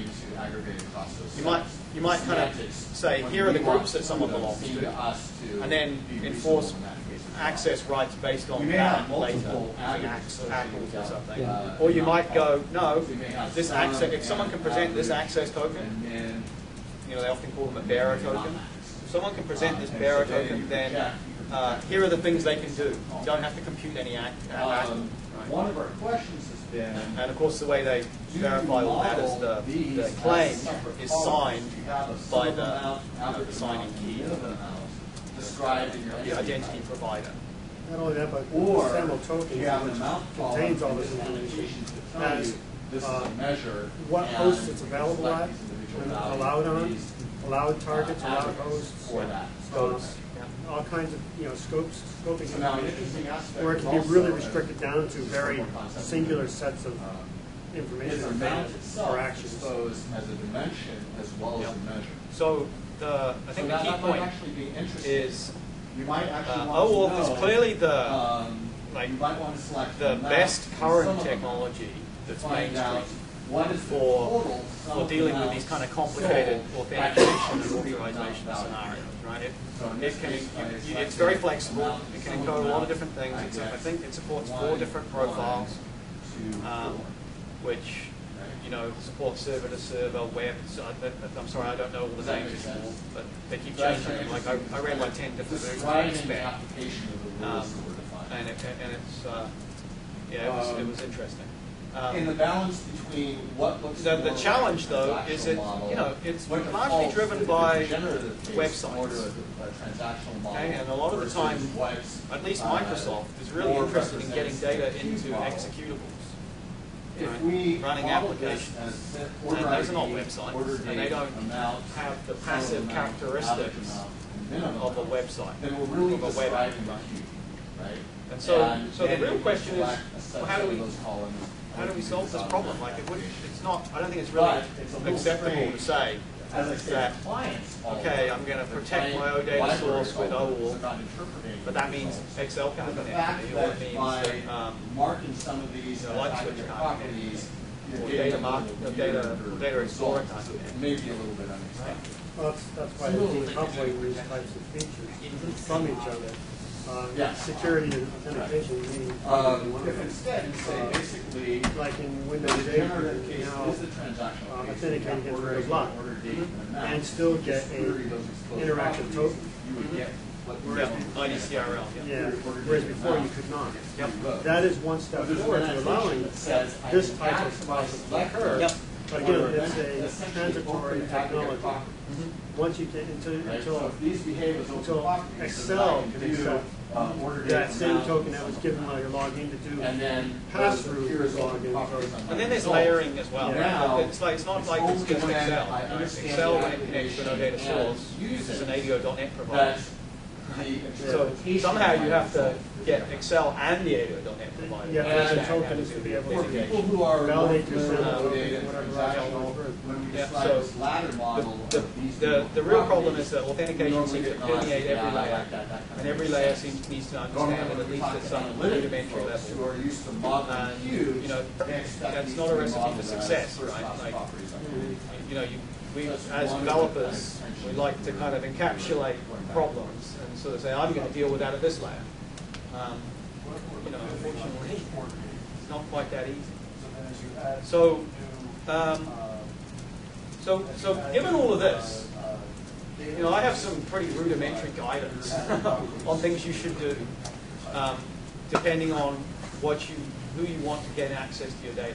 You might you might kind of say here are the groups that someone belongs to, and then enforce access rights based on that later, using apples or something. Yeah. Or you might go, no, this access. If someone can present this access token, you know they often call them a bearer token. If someone can present this bearer token, then uh, here are the things they can do. You don't have to compute any act. act Um, one of our questions has been, and of course, the way they verify all that is the, the claim is signed by the, you know, the signing key of the, described in your the identity provider. Not only that, but Or SAML tokens, you have an which amount contains all this information, information to tell has you this is uh, a measure. what and hosts it's available select at, these individual and values allowed for on, these, allowed targets, uh, allowed addresses hosts, for that. scopes, all kinds of, you know, scopes, scoping So now an information, interesting aspect where it is can be also really that restricted down to very more concept singular is, sets of uh, information is or amount data itself or actions. exposed as a dimension as well as Yep. a measure. So the I think So the that, key that might point actually be interesting. is you might actually uh, want to OAuth know, is clearly the um, like you might want to select the amount best and current sum of technology amount that's to find out mainstream what is the for total sum for of dealing with amounts these kind of complicated sold authentication and actually authorization value. scenarios, right? It, So in it this can, case, I you, select it's very the flexible. amount, It can sum of encode a lot of amount different things. I It's, I get think it supports four divided different by profiles, two, um, four. which you know support server to server, web. So I, I'm sorry, I don't know all the Does that names make sense? anymore, but they keep So that's changing them. Like I, I read like ten different versions of Describing the spec, application of the um, rules that were defined. and it, and it's uh, yeah, it was it was interesting. Um, In the balance between what looks The, the more challenge, like a though, is that transactional model, you know it's what largely defaults driven to the by generative case more to websites. a, a transactional model. Okay, and a lot of the versus time, what's, at least uh, Microsoft is really more interested in getting data represents the into model. executables. If right? we running model applications. this as set And order those are not I D, websites, order and they date, don't amount, have the total passive amount, characteristics average amount, and minimum of a amount, website, then we're really of a web describing the app. queue, right? And so, And so the then real we question is, select a well, how do subset we, of those columns, how do we solve this on problem? that Like, it would, application. it's not. I don't think it's really But it's a little acceptable strange. to say As I said, that, clients all okay, over. I'm going to The protect client my O data library source with all over, OAuth, so not interpreting but that means results. Excel can But the connect fact to me, or it that means by that um, marking some of these you know, as light active switch can't properties, or you're data getting a mark- little or data- weirder or data explorer results. can't connect. Maybe a little bit unexpected. Well, that's, that's why they're decoupling these types of features from each other. Uh, Yeah. Security and authentication meaning. Um, if instead you say Uh, basically Like in Windows the eight, generative you case now is the transactional uh, case. authenticate You against order Windows a Live order date and amount. and still get Query a those exposed interactive properties, token. You would get what yeah, I D C R L. Yeah. Yeah, whereas before you could not. Yep. That is one step But there's forward an to annotation allowing that says I this can type add of to my process to select occur. Yep. But again, order it's event, a essentially transitory open aggregate technology. properties. Once you get until, Right? until So if these behave as open until properties, Excel then I can picks do, up uh, order date that same amount, token that was given while you're logged in to do and then pass those through appear as open login. properties on my And then there's result. layering as well. Now, Right? It's like it's not like it's only just when Excel. I Right? understand Excel, the when it connects to an O data application and source, use is it, an A D O dot net that provider. the So interpretation somehow you have to might get Excel and the A D O dot net provider. Yeah, to there's a understand how token do to be the able to For authentication. people who are validate more your familiar sample with token, data and whatever transactional, else. when we Yeah, describe so this ladder model The, of these the, two the real problem properties, is that authentication normally seems to get nods, permeate yeah, every I layer, like that, that kind and of every makes layer sense. seems needs to Normally understand it when at we least talk at to some analytic rudimentary folks who level. are used to modeling And, queues, you know, they expect that's these not to a be recipe for modeled as success, first-class right? Like, properties underneath. you know, you, we That's as one of the developers, things. we like to kind of encapsulate problems and sort of say, I'm going to deal with that at this layer. Um, you know, unfortunately, it's not quite that easy. So, um, so, so given all of this, you know, I have some pretty rudimentary guidance on things you should do, um, depending on what you, who you want to get access to your data.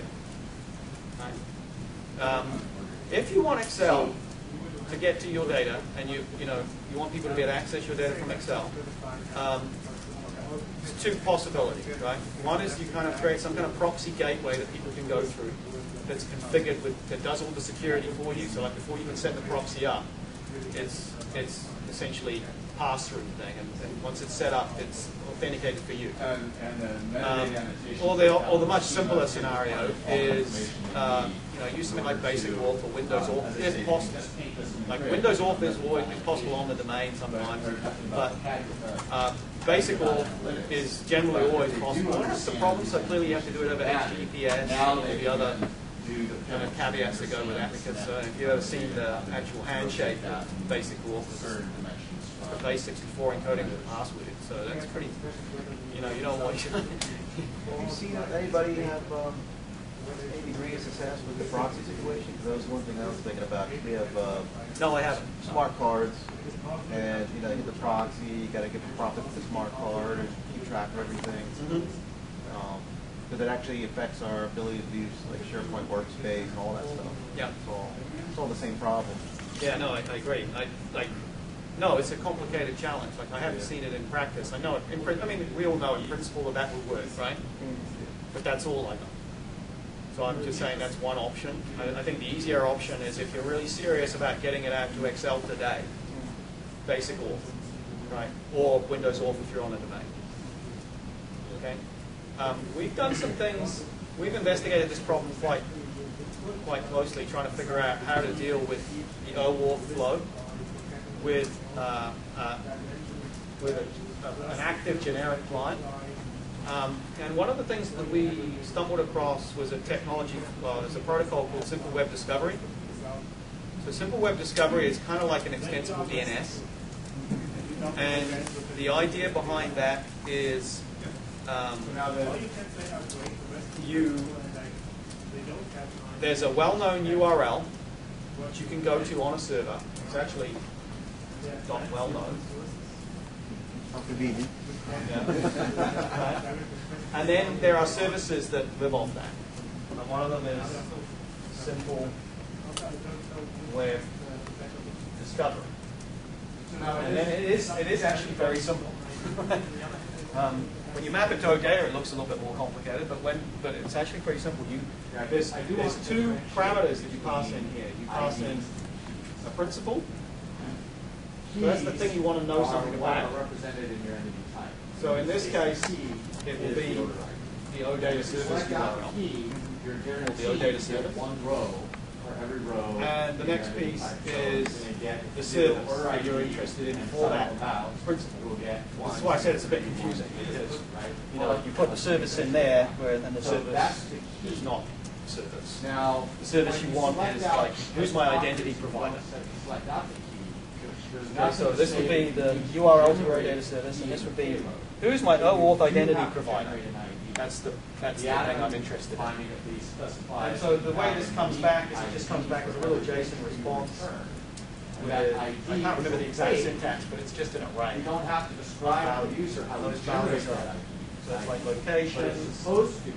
Right? Um, if you want Excel to get to your data, and you, you know, you want people to be able to access your data from Excel, um, there's two possibilities, right? One is you kind of create some kind of proxy gateway that people can go through that's configured with, that does all the security for you. So like before you can set the proxy up, it's, it's essentially pass-through thing, and, and once it's set up, it's authenticated for you. And, and then Um, metadata annotation. or, the, or the much simpler scenario is, uh, you know, use something like Basic Auth or Windows Auth, if possible. Like Windows Auth is always is possible on the domain sometimes, but uh, Basic Auth is generally always possible. It has some problems, so clearly you have to do it over H T T P S and all the other kind of caveats that go with that, because uh, if you've ever seen the actual handshake of Basic Auth, the basics before encoding the password, so that's pretty, you know, you don't want to. Have you seen anybody have um, any degree of success with the proxy situation? Because that was one thing I was thinking about. We have uh, No, I haven't. smart cards, and you know, you hit the proxy, you got to get the profit with the smart card and keep track of everything. Mm-hmm. Um, because it actually affects our ability to use like SharePoint Workspace and all that stuff. Yeah. It's all, it's all the same problem. Yeah, no, I, I agree. I like. No, it's a complicated challenge. Like I haven't seen it in practice. I know it. In, I mean, we all know in principle that that would work, right? But that's all I know. So I'm just saying that's one option. I, I think the easier option is if you're really serious about getting it out to Excel today, Basic Auth, right? Or Windows Auth if you're on a domain. Okay. Um, we've done some things. We've investigated this problem quite, quite closely, trying to figure out how to deal with the OAuth flow with uh, uh, with a, a, an active generic client. Um, and one of the things that we stumbled across was a technology, well, there's a protocol called Simple Web Discovery. So Simple Web Discovery is kind of like an extensible D N S. And the idea behind that is um, you, there's a well-known U R L which you can go to on a server. It's actually not well known. How convenient. Yeah. And then there are services that live off that. And one of them is Simple Web Discovery. And then it is it is actually very simple. um, when you map it to OData, it looks a little bit more complicated, but when but it's actually pretty simple. You there's there's two parameters that you pass in here. You pass in a principal. So that's the thing you want to know something about. So in this case, it will be the OData service U R L, or the OData service. And the next piece is the service that you're interested in for that principle. This is why I said it's a bit confusing, because you know you put the service in there, where then the service is not the service. Now, the service you want is like, who's my identity provider? Okay, so this would be the U R L to your OData service, and this would be, who's my OAuth identity provider? That's the that's the thing I'm interested in. And so the way this comes back is it just comes back as a little JSON response. With, I can't remember the exact syntax, but it's just an array. You don't have to describe the user how those values are. So it's like locations,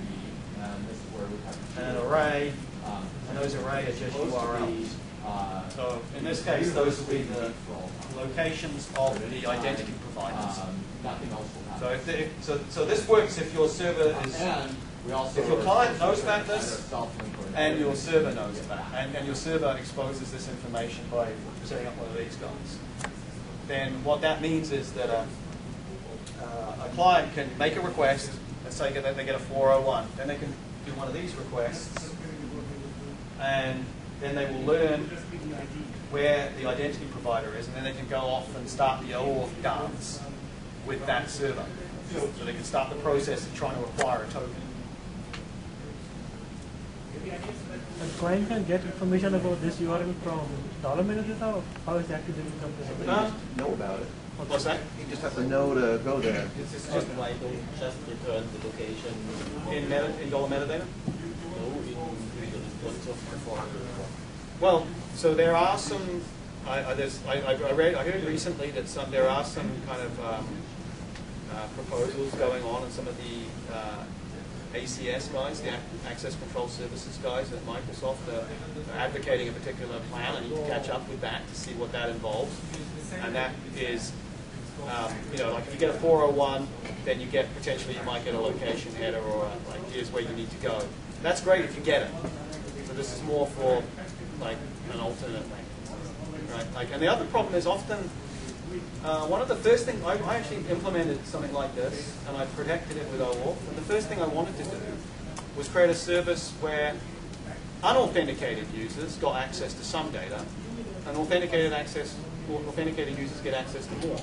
and an array, and those array are just U R Ls. So in this case, those will be the locations of the identity providers. So if the, if, so so this works if your server is if your client knows about this and your server knows about it, and, and your server exposes this information by setting up one of these guys. Then what that means is that a, uh, a client can make a request. Let's say that they get a four oh one. Then they can do one of these requests, and then they will learn where the identity provider is, and then they can go off and start the OAuth dance with that server. So they can start the process of trying to acquire a token. A client can get information about this U R L from dollar metadata, or how exactly do you come to You know? just know about it. What's that? You just have to know to go there. It's just why don't just return the location In, meta, in dollar metadata? no, Well, so there are some. I, I, there's, I, I read. I heard recently that some there are some kind of um, uh, proposals going on, and some of the uh, A C S guys, the Access Control Services guys at Microsoft, are, are advocating a particular plan. I need to catch up with that to see what that involves, and that is. Um, you know, like if you get a four oh one, then you get potentially you might get a location header or a, like here's where you need to go. That's great if you get it. So this is more for like an alternate link, right? Like, and the other problem is often uh, one of the first things I, I actually implemented something like this, and I protected it with OAuth. And the first thing I wanted to do was create a service where unauthenticated users got access to some data, and authenticated access, authenticated users get access to more.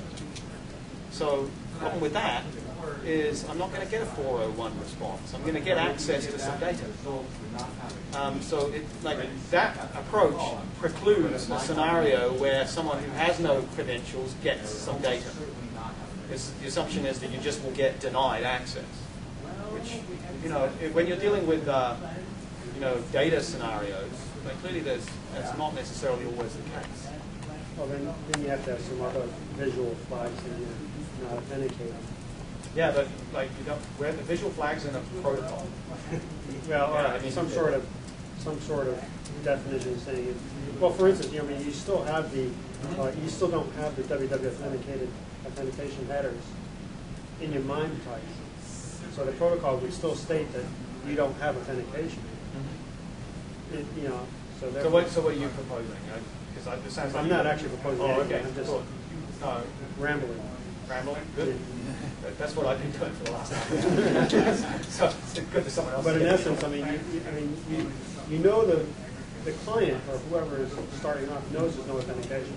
So the problem with that is I'm not going to get a four oh one response. I'm going to get access to some data. Um, so it, like that approach precludes a scenario where someone who has no credentials gets some data. It's, the assumption is that you just will get denied access. Which, you know, if, when you're dealing with uh, you know data scenarios, like clearly there's that's not necessarily always the case. Well, then, then you have to have some other visual flags in there. Not authenticated. Yeah, but like you don't, where the visual flags in a protocol. Well, yeah, uh, I mean, some sort of some sort of definition saying it. Well, for instance, you know, I mean, you still have the uh, you still don't have the W W authenticated authentication headers in your MIME type. So the protocol would still state that you don't have authentication. Mm-hmm. it, you know, so. So what? So what are you proposing? Because it sounds like I'm not actually proposing. Oh, anything. okay. I'm just cool. uh, rambling. Rambling? Good. Yeah. That's what I've been doing for the last time. So it's good to someone else. But in essence, I mean, you, you, I mean, you, you know the the client or whoever is starting off knows there's no authentication.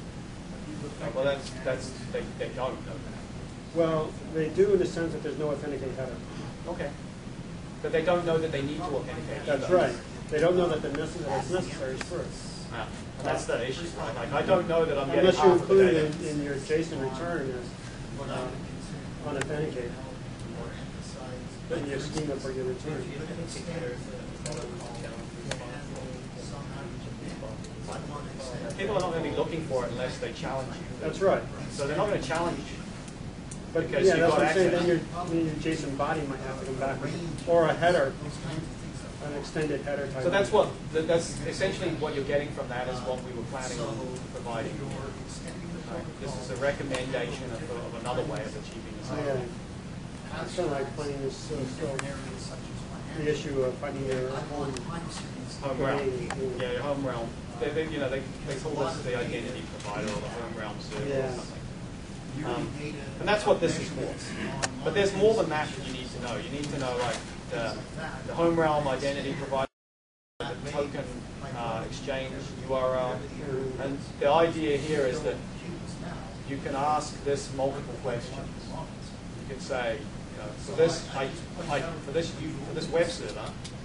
Oh, well, that's that's they, they don't know that. Well, they do in the sense that there's no authenticated header. Okay. But they don't know that they need to authenticate. That's either. right. They don't know that, the necess that it's necessary first. Yeah. That's the issue. Right? Like I don't know that I'm getting unless you half of the include data. in, in your JSON return as uh, unauthenticated in your schema for your return. People are not going to be looking for it unless they challenge you. That's right. So they're not going to challenge you. But because yeah, you've that's got what I'm saying. access. Then your, then your JSON body might have to come back with, or a header, an extended header type. So that's what that's essentially what you're getting from that is what we were planning on providing. Right. This is a recommendation of, of another way of achieving the same. Yeah. It's kind of like playing this uh, still the issue of finding your home home realm. Yeah, your home realm. They, they, you know, they, they call us the identity provider or the home realm server yeah. or something. Um, and that's what this is for. But there's more than that that you need to know. You need to know like the, the home realm identity provider, the token uh, exchange U R L. And the idea here is that you can ask this multiple questions. You can say, you know, for this, I, I, for this, for this web server,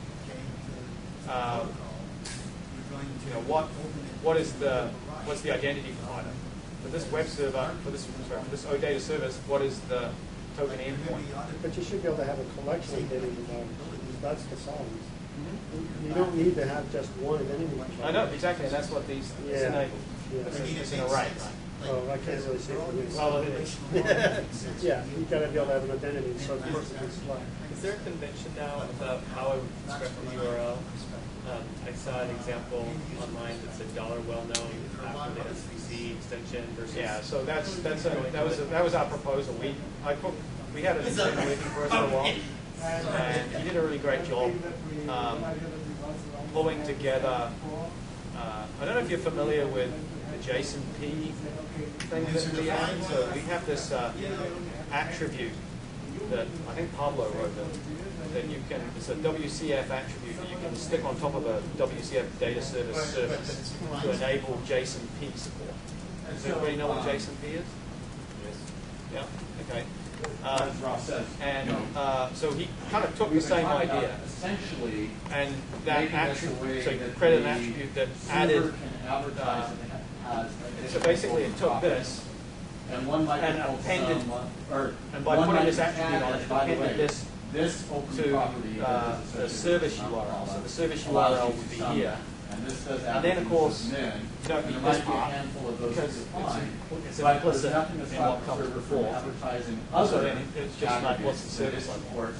uh, you know, what, what is the, what's the identity provider? For this web server, for this, sorry, for this OData service, what is the token endpoint? But you should be able to have a collection of identity providers. That's the problem. Mm-hmm. You don't need to have just one identity provider. I know, exactly, and that's what these yeah. is enabled. Yeah. It's, a, it's an array, right? Oh, I can't really say for this. Well, it is. Yeah, you've got to be able to have an identity so the person can select. Is there a convention now about how I would express the U R L? Um, I saw an example online that said dollar well known after the S V C extension versus. Yeah, so that's that's a, that was a, that was our proposal. We I put we had an extension waiting for us for a while, and he did a really great job um, pulling together. Uh, I don't know if you're familiar with the JSON P thing that we have. So we have this uh, attribute that I think Pablo wrote that, that you can, it's a W C F attribute that you can stick on top of a W C F data service service to enable JSON P support. Does everybody know what JSON P is? Yes. Yeah, okay. Um, and uh, so he kind of took the same idea, essentially, and that attribute, so you created an attribute that added, uh, so basically it took this and one and appended, or, and by putting this attribute on it, appended this this to uh, the service U R L. So the service U R L would be here. And this does And then, of course, you don't need this part because it's, it's implicit in what comes before. So then it's just like, what's the service level?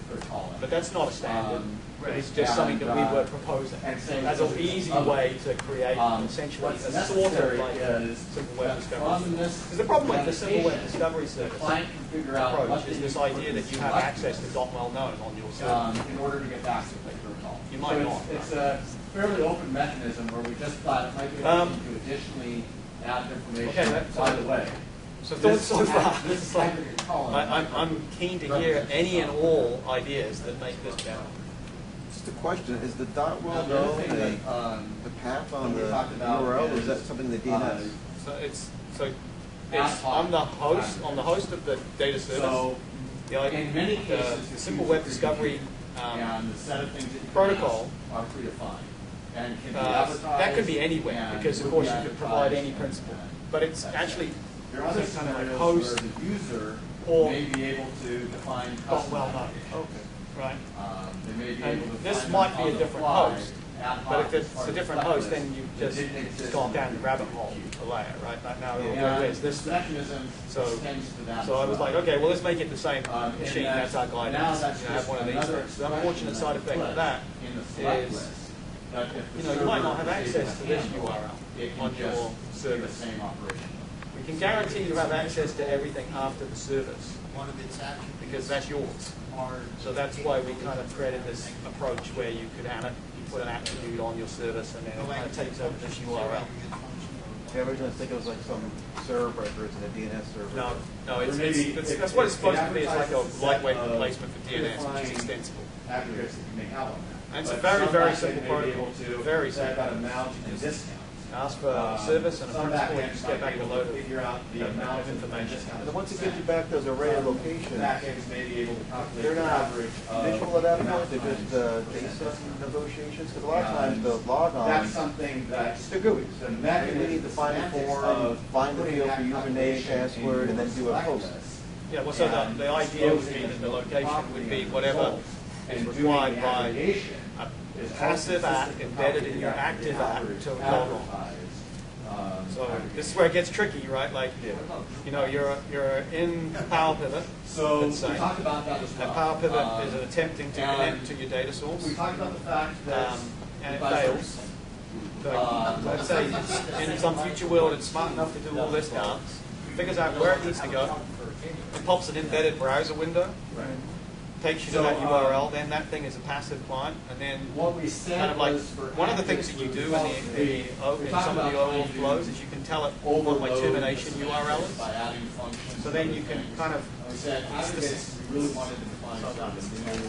But that's not a standard. It's just something that we were proposing as an easy way to create essentially a sort of like a simple web discovery service. Because the problem with the simple web discovery service approach is this idea that you have access to dot well known on your server. in order to get back to the protocol. You might so not. It's, it's a fairly open mechanism where we just thought it might be able Um, to additionally add information. Okay, that- by the way. So This- so far, this it's like, aggregate column I, I'm, I'm keen to hear any and all ideas that make this better. Just a question, is the dot well Now, the other known thing the, that, um, the path on we the talked about U R L, or is is, that something the D N S? uh, So it's so it's on the host on the host of the data service. So, the, idea- in many the, cases, the it's simple used web for discovery um, and the set of things that you can protocol. ask are predefined and can be Uh, advertised. that could be anywhere and because of would course be you could provide any advertised principal, and but it's that's actually it. There are other some kind of like scenarios host where the user or may be able to define dot custom well known. applications. Okay, right. Um, they may be And able to this find might them be on a the different fly, host, ad but hoc if as it's part a of the different host, blacklist then you that just didn't exist gone in down the the rabbit original hole queue. a layer, right? Like now, And well, where's this? this mechanism So, extends to that so as I was well. like, okay, well, let's make it the same Um, in machine. that That's our now guidance. that's You know, have just one of these another things. The unfortunate expression side effect of that in the select is, list, that if the you know, you might server not have is able access to this handle U R L it can on just your do the service. same operation. We can guarantee you have access to everything after the service because that's yours. So that's why we kind of created this approach where you could anno- you put an attribute on your service and then it kind of takes over this U R L. Yeah, originally I think it was like some server records in a D N S server. No, no, it's, Or it's, maybe it's, it- that's what it's it supposed to be. It's like a advertises a set lightweight of replacement for D N S, which is predefined extensible. Aggregates that you may have on that. And it's a But very, some very backend simple may be protocol. able to Very set simple. that amount and discount. Ask for a Um, service and a some principal, you backends just might get back be a able load to of figure out the of amount of information. discount. And then once it gives you back those array of locations, Backends may be able to calculate they're the not average of visual at that the amount point, they're of just time. uh, JSON negotiations, because a lot of times And the log That's on, something that they're GUIs. the And mechanism, we need to find the semantics form, of find the putting field that for username, calculation in password, and then your do a select post. list. Yeah, well, so the, And the idea would be disposing that the of location property would be and whatever result. is And doing required the by aggregation a is all passive app consistent with embedded how in we your got the active app average to log on. advertised, um, So aggregation. this is where it gets tricky, right? Like, you know, you're you're in Power Pivot, So let's we say, talked about that as well. and Power Pivot Um, is attempting to and connect to your data source, We talked about the fact that um, and it if I- fails. So Um, let's say it's, in some future world it's smart enough to do all this dance, figures out where it needs to go, it pops an embedded browser window, Right. takes you to So, that U R L, um, then that thing is a passive client, and then What we said kind of like was for one of the things that you do in the, in, the, oh, in some of the O auth flows is you can tell it what my termination U R L is. by adding functions. So then you can kind of We said aggregates, we really wanted to define some of the new,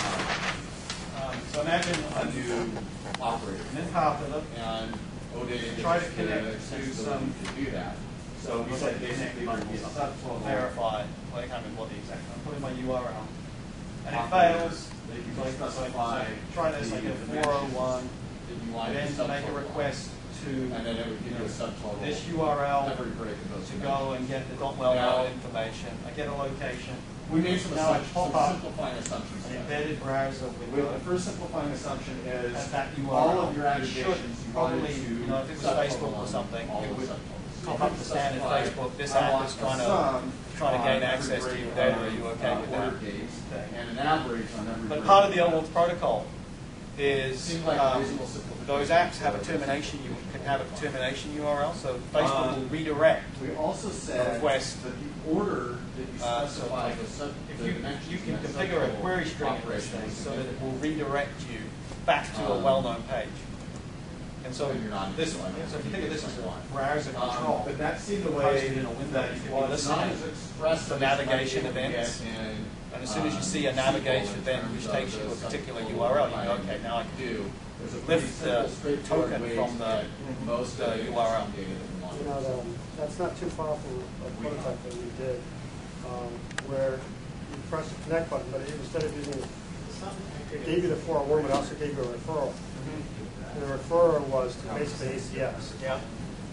um, so imagine uh, a new operator. in Power Pivot, And OData Try to gives us connect the to extensibility some- to do that. So we said basically we're Connect gonna or verify, well, I can't remember what the exact, I'm putting my U R L, and it Operators. fails. They can So I- so I- specify so Try this like a the four oh one, that you want and to then make a request to And then it would give you a subtotal. this U R L Every break of those to go and get the dot well Now- known information. I get a location, We made some Now I assumptions, pop some up simplifying assumptions. an here. embedded browser With window. the first simplifying assumption is At that U R L, all of your you aggregations should you wanted probably, to you know, if it was subtotal Facebook or on something, all it the would subtotals. pop up the standard Specify, Facebook, this I app want is trying a to sum trying to on gain every access to break your of, data. Are you okay uh, with order that? dates, thing? and an average on every But break. part of the O auth protocol is Seems like a um, reasonable simplification. those apps have a termination. You can have a termination U R L, so Facebook Um, will redirect. We also said request. that the order that you Uh, so specify the sub. If the you dimensions you can in that configure a subtotal query string in this operation thing is so that it significant. will redirect you back to a Um, well-known page. And so When you're not this, using it. so if you think of this as a Um, browser control, But that seemed the way posted in a window, that you could while be it's not listening as expressive for as navigation you might be able to events. get in, and as soon as you um, see a SQL navigation in event terms which of takes you the to a particular subtotal U R L, you go, type okay, now I can do. There's a lift pretty the simple, straightforward token way from to the- get most the of U R L. interesting data that we want. You know, the- that's not too far from a prototype that we did, um, where you press the connect button, but instead of using, it gave you the four oh one, but also gave you a referral. And the referral was to basically A C S. Yeah.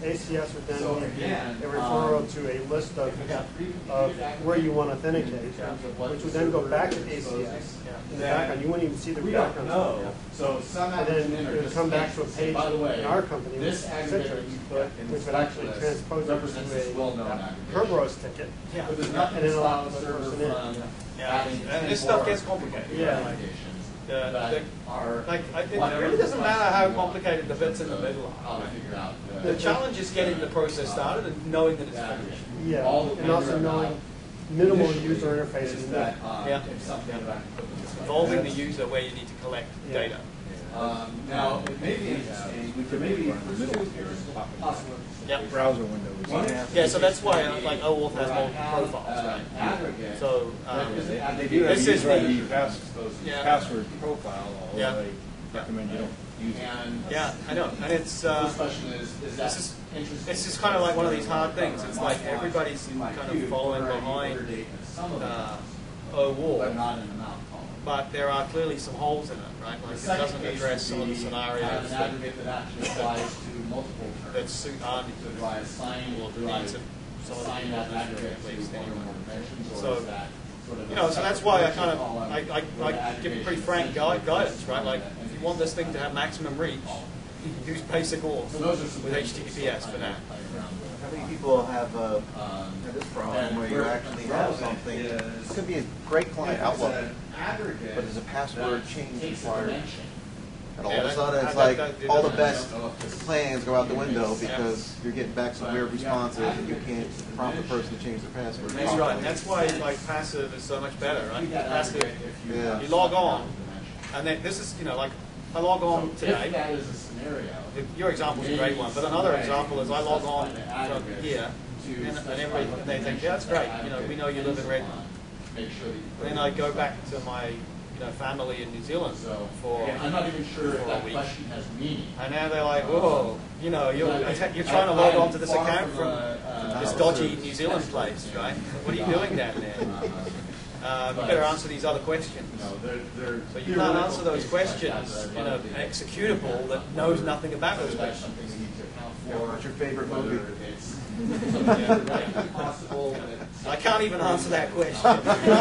A C S would then So give you again, a referral um, to a list of, if we have three- of three where you want to authenticate, in terms of what which would the then go server back to is A C S. exposing, In the then background, you wouldn't even see the we don't background. know. So some And then admin it are would just come back to a anxious. Say, page by the way, in our company, this with aggregator Citrix, you put in which this would actually list transpose it represents to this a well-known aggregation. Kerberos ticket. Yeah. But there's nothing And to then stop allow the the server person in. from Yeah. adding And this ten stuff more gets complicated. Yeah. applications Yeah, that the- are Like, I, it whatever really doesn't the matter question how you want complicated the bits in the to- middle How are. to figure out The challenge is getting the process started and knowing that it's Yeah. finished. Yeah, All the and also vendor knowing about minimal initially user interfaces. is that um, Yeah. if something that I can put in this way. Involving the That's- user where you need to collect Yeah. data. Um, now, it may be interesting, we could maybe, there's two possible. Yep. Browser windows. One is- Yeah, so that's why uh, like OAuth has where I multiple have, profiles, uh, right? aggregate So um, that they- They do have this a is user I D the pass, yeah. password profile, Yeah. although I recommend you don't use it. And yeah, I know, and it's the uh, first question is, is that this is interesting? it's just kind of like one of these hard things. It's like everybody's In my kind queue, of following order I D, behind order date, and some of them, uh, but OAuth, not in the mount column. but there are clearly some holes in it, right? The Like it second doesn't case address would some of the be, scenarios I have an that, aggregate that actually applies to multiple terms. that suit our So do I assign, Well, do the I needs of some of the assign that users aggregate at to least one or anyway. more dimensions, or So, is that sort of You a know, so that's separate why I version kind of, column I, I, where the I give aggregation pretty frank essentially gui- guidance, is right? from Like, the if you want this thing to have maximum reach, use basic auth So those are some with things H T T P to S for now. play around with. How many people have uh, Um, have this and problem where you where actually it's have relevant something? is It could be a great client if it's Outlook, an aggregate but there's a password that change takes a required. dimension. And all Yeah, of a that- sudden, it's that- like that- that- all the that- best I don't know if this- plans go out the window Yeah. because you're getting back some weird responses and you can't prompt the person to change their password. That's right, and that's why like passive is so much better, right? That Passive, aggregate, if you Yeah. have you log on, some dimension. and then this is, you know, like, I log on So if today. that is a scenario, If- Your example is a great one, but another example is I log on from here, and, and everybody, and they think, yeah, that's great, you know, we know you live in Redmond. make sure that you put Then it I in go the back to my, you know, family in New Zealand So, for, again, I'm not even sure for if a that week. question has meaning. And now they're like, whoa, you know, you're, I- you're trying to log I- on to this far account from from a, uh, this dodgy New Zealand place, right? What are you doing down there? Um, you better answer these other questions. No, they're, they're So you can't answer those questions in an executable that knows nothing about those That's questions. something we need to account Yeah, for. what's your favorite whether movie? it's something that's possible that I can't even answer that question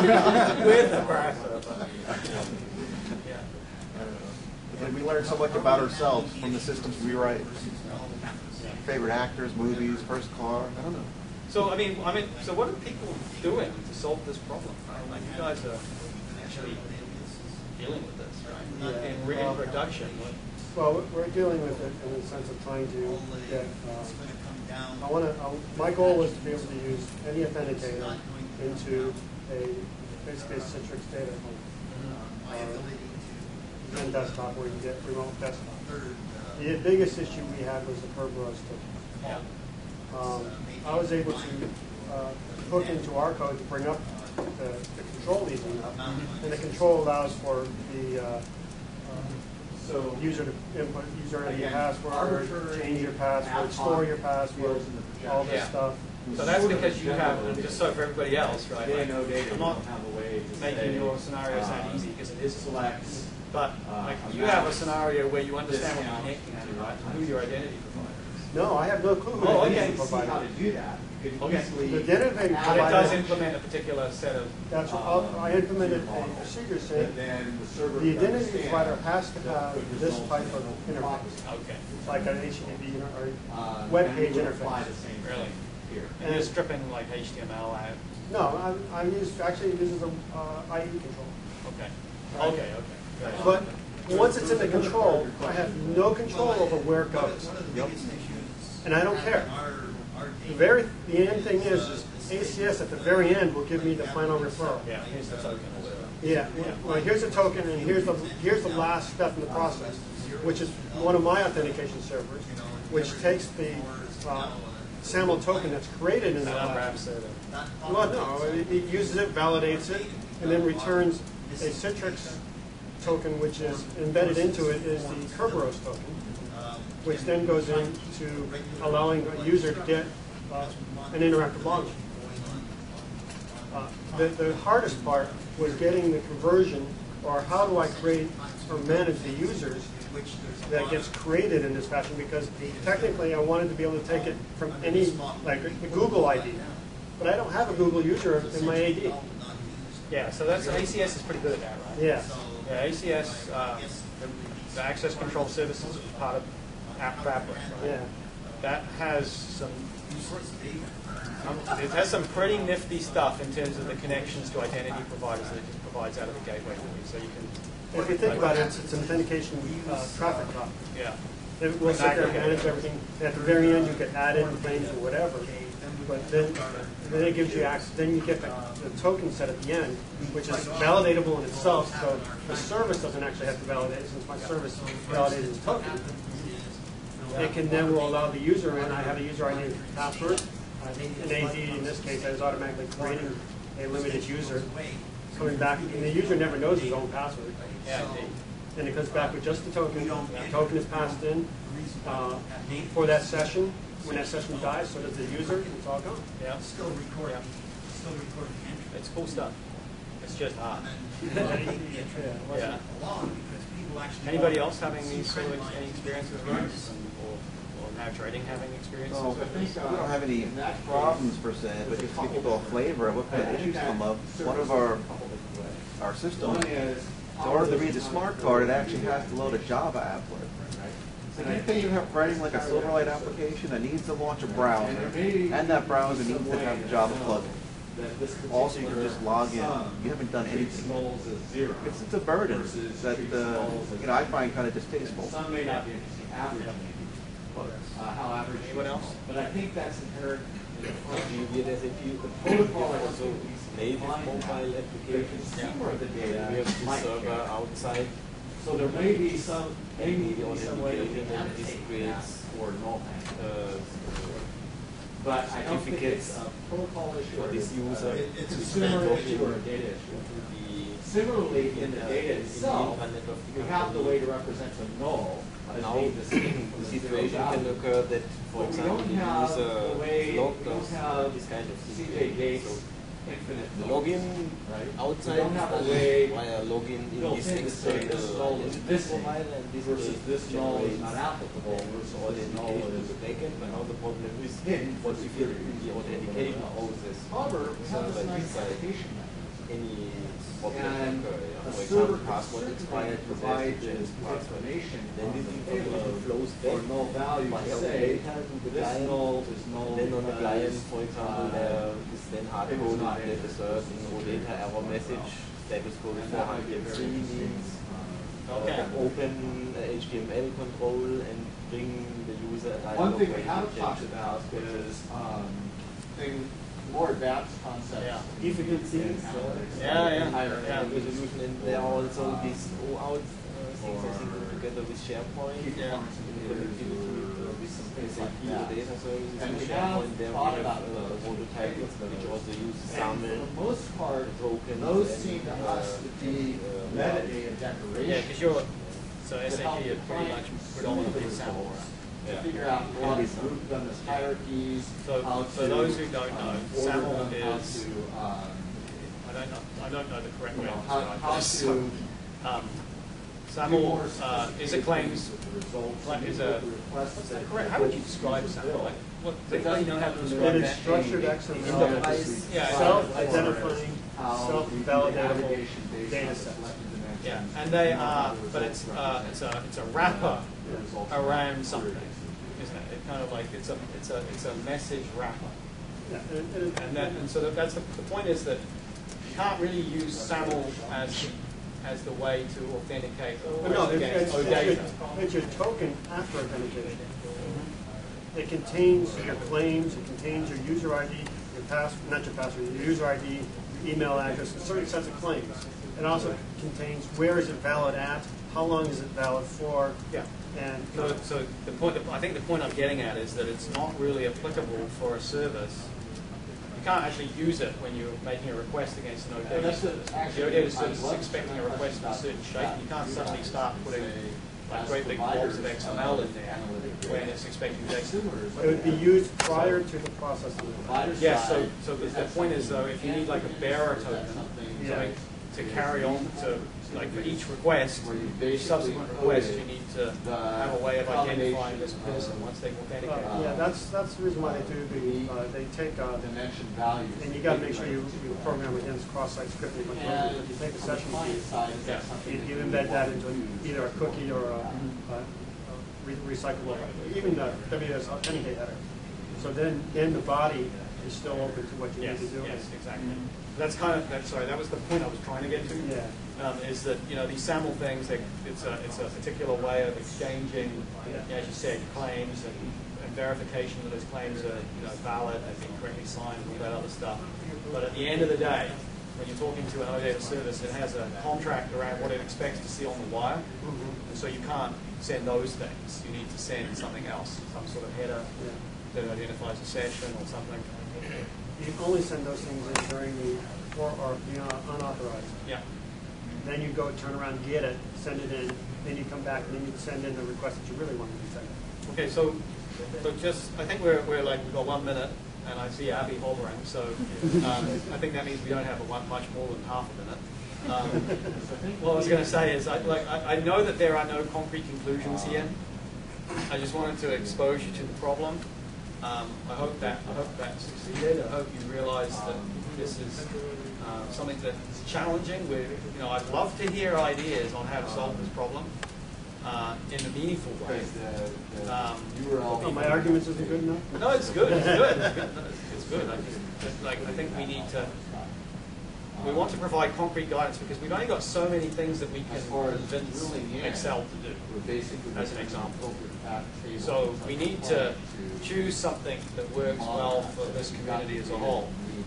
with the browser. Yeah. It's like we learn so much about ourselves from the systems we write. Favorite actors, movies, first car. I don't know. So I mean, I mean, so what are people doing to solve this problem? Like you guys are actually dealing with this, right? Yeah. In real production. Well, we're- we're dealing with it in the sense of trying to get, uh, I want to, my goal is to be able to use any authenticator into a, basically a Citrix data home. Uh, and desktop where you get remote desktop. The biggest issue we had was the Kerberos ticket. Yeah. Um, I was able to uh, hook into our code to bring up the, the control easy enough, and the control allows for the uh, So user to input, user enter your Again, password, arbitrary change your password, ad hoc store your password, fields in the projection. all this Yeah. stuff. So that's because you have, just so for everybody else, right? They like, know data, I'm you not don't have a way to making say, your scenario sound um, easy because it is select, But uh, like a you have a max scenario where you understand what discount you're connecting to, to right? uh, Who your identity provider is. No, I have no clue who Oh, the okay. identity see how provider to is. do that. You could Okay. easily The identity add But it provider- does implement a particular set of. That's what, I'll- I implemented a procedure saying and then the server the can identity understand provider has to that have could this result type in of interface, Okay. like an H T T P or Uh, web then page we would apply interface. the same Really? thing here. And you're stripping like H T M L out. No, I'm, I'm used, actually it uses a uh, I E control. Okay. Okay. Okay. Good. But once it's in the control, I have no control over where it goes. And I don't care. The very, the end thing is, is A C S at the very end will give me the final referral. Yeah. Here's the token. Yeah, well, here's a token, and here's the, here's the last step in the process, which is one of my authentication servers, which takes the uh, SAML token that's created in the lab. Perhaps uh, Well, no, it, it uses it, validates it, and then returns a Citrix token, which is embedded into it is the Kerberos token, which then goes into allowing a user to get uh, an interactive login. Uh, the, the hardest part was getting the conversion, or how do I create or manage the users that gets created in this fashion, because technically I wanted to be able to take it from any, like a Google I D, but I don't have a Google user in my A D. Yeah, so that's A C S is pretty good at that, right? Yeah. Yeah, A C S, uh, the, the Access Control Services is part of App Fabric, right? Yeah. That has some, um, it has some pretty nifty stuff in terms of the connections to identity providers that it just provides out of the gateway for you, so you can. If you think about it, it's, it's an authentication uh, traffic cop. Yeah. It will sit there and manage everything. At the very end, you can add in claims or whatever. But then, then it gives you access. Then you get the, the token set at the end, which is validatable in itself. So the service doesn't actually have to validate it, since my service validated its token. It can then will allow the user in. I have a user I D and password. An A D in this case is automatically creating a limited user, coming back, and the user never knows his own password. Yeah, and it comes back with just the token. The token is passed in uh, for that session. When that session dies, so does the user, and it's all gone. Yeah. Still recording. Still recording. It's cool stuff. It's just hard. Yeah. Anybody else having these sort of any experiences with this, or, or now trading having experiences? So I think uh, we don't have any problems per se, but just to give people a flavor of what kind of issues come up. One of our our systems, in order to read the smart card, it actually has to load a Java applet. So you think you have writing like a Silverlight application that needs to launch a browser, and that browser needs to have a Java plugin. Also, you can just log in. You haven't done anything. It's, it's a burden that uh, you know I find kind of distasteful. Some may not be interesting after uh, how average. Anyone else? But I think that's inherent. We at S A P, the protocol also native mobile applications. Yeah. We have the server outside. So there may be some, maybe the some way that we authentication and this annotate creates or not. uh, But I don't think it's certificates a protocol issue for or this user. a consumer issue or a data issue. Similarly, in the data itself, you have the way to represent a null as Now, being the same. the situation can occur that, for But we example, don't the have user the way, logged we don't us, have this kind of C J situation. Gates So infinite the null. login Right? outside We don't have a is way done via login in built this in to say external this null is entity missing profile, and this versus will this null is generate not applicable versus all the this null indication to is the backend. But now the problem is hidden what for if you security. in the authentication process However, we have this server nice inside application method. any problem And occur. Yeah. a For server example, can password certainly expired, provide possessed, this change password. information Then on this the information table flows for back null value to via say data to the this client. null is null Then on the client, because, for example, uh, there is then hard it was coded not that a certain data error message status code four hundred three means Okay. uh, open uh, H T M L control and bring the user a One thing we way to haven't change talked the about password. is um, thing, more advanced concepts. Yeah. difficulties. and Uh, analytics. Yeah, yeah. higher Yeah. resolution, and there are also these O out uh, things I think together with SharePoint. Yeah. In connectivity with, uh, with some S A P Yeah. or data services And in we SharePoint. have There we thought have about uh, those. prototype which also use And SAML. for the most part, tokens those and, seem to uh, us to be uh, metadata declarations. Yeah, because you're, so S A P are pretty much predominantly SAML, right? To figure out how to group them as hierarchies, So, how for to, those who don't know, um, order SAML them, how is, to, um, I don't know, I don't know the correct you way know, to how, describe how this. to Um, do SAML more uh, is a sophisticated claims, things with the results, like, and is do a, what the requests what's that that correct, how would you describe SAML? Like, what, does anybody know how to describe It that? is structured X M L, Enterprise. Yeah. self-identifying, how self-validatable the aggregation based data on set. selected dimensions. Yeah, and they are, but it's, uh, it's a, it's a wrapper around something, isn't it? It kind of like, it's a, it's a, it's a message wrapper. Yeah, and- and- And that, and so that- that's the, the point is that you can't really use SAML as, as the way to authenticate But no, it's, against it's, it's, OData. your, it's your token after authentication. It contains your claims, it contains your user I D, your pass, not your password, your user I D, your email address, and certain sets of claims. It also contains where is it valid at, how long is it valid for, Yeah. and So, so the point, I think the point I'm getting at is that it's not really applicable for a service. You can't actually use it when you're making a request against an And OData that's service. the- The OData service is expecting a request in a certain shape. You can't suddenly start putting like great big blobs of X M L in there when it's expecting data. it would be used prior to the processing. Yeah, so, so the, the point is though, if you need like a bearer token, Yeah. like, to carry on to, like for each request, each subsequent request, you need to have a way of identifying this person once they've authenticated. Uh, yeah, that's that's the reason why they do the uh, they take uh, dimension values. And you got to make sure you, you program against cross-site scripting. But when you take a session key, Yeah. you, you embed that into either a cookie or a, a, a re recyclable, even the W S Authenticate header. So then, then the body is still open to what you Yes, need to do. yes, exactly. That's kind of, that, sorry, that was the point I was trying to get to. Yeah. Um, is that, you know, these SAML things, they, it's, a, it's a particular way of exchanging, Yeah. as you said, claims and, and verification that those claims are, you know, valid, they've been correctly signed, and all that other stuff. But at the end of the day, when you're talking to an OData service, it has a contract around what it expects to see on the wire. Mm-hmm. And so you can't send those things. You need to send something else, some sort of header Yeah. that identifies a session or something. You only send those things in during the or, or the uh, unauthorized. Yeah. Then you go turn around, get it, send it in, then you come back, and then you send in the request that you really wanted to send. Okay, so so just I think we're we're like we've got one minute, and I see Abby hovering, so um, I think that means we don't have a one, much more than half a minute. Um, what I was going to say is I like I, I know that there are no concrete conclusions here. I just wanted to expose you to the problem. Um, I hope that I hope that succeeded. I hope you realize that this is uh, something that's challenging. We're, you know, I'd love to hear ideas on how to solve this problem uh, in a meaningful way. Um, Oh, my arguments isn't good enough? no, it's good. It's good. It's good. No, it's, it's good. I just, just like I think we need to. We want to provide concrete guidance because we've only got so many things that we can convince Excel to do, as an example. So we need to choose something that works well for this community as a whole.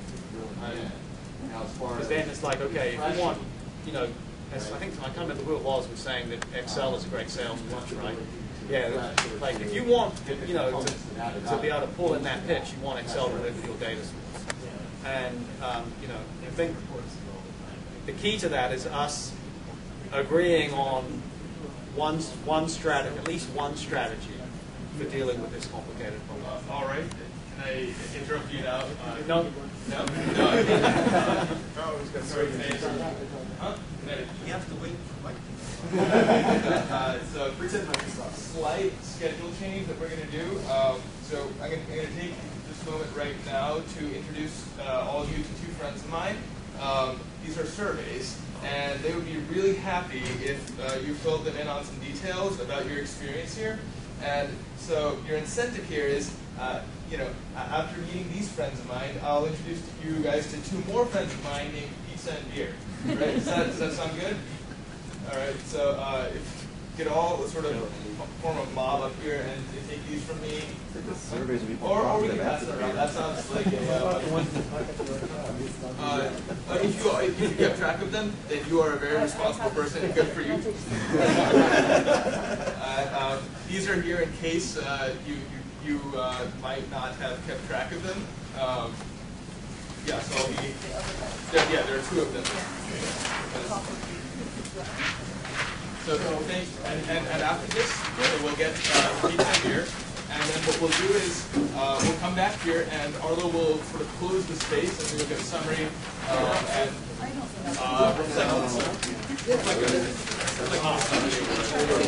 Because then it's like, okay, if you want, you know, as I think, I can't remember who it was, was saying that Excel is a great sales pitch, right? Yeah, like if you want, you know, to, to be able to pull in that pitch, you want Excel to live with your data source. And, um, you know, I think the key to that is us agreeing on one, one strategy, at least one strategy for dealing with this complicated problem. All right. Can I interrupt you now? Uh, No. No? No. Oh, he's got sorry face. Huh? You have to wait for my uh, So, pretend like a slight schedule change that we're going to do. Um, so, I'm going to take this moment right now to introduce uh, all of you to two friends of mine. Um, these are surveys, and they would be really happy if uh, you filled them in on some details about your experience here. And so your incentive here is, uh, you know, after meeting these friends of mine, I'll introduce you guys to two more friends of mine named Pizza and Beer. Right? Does that, does that sound good? All right. So uh, if you could all sort of form a mob up here and take these from me, Surveys of people or, or we can talking pass it about around. That sounds like a. Uh, uh, if you if you kept track of them, then you are a very responsible person. Good for you. uh, um, these are here in case uh, you you, you uh, might not have kept track of them. Um, yeah, so I'll be. There, yeah, there are two of them. So, so thanks. And, and, and after this, we'll get uh, pizza and beer. And then what we'll do is uh, we'll come back here, and Arlo will sort of close the space, and we'll get a summary uh, and uh, reflect on the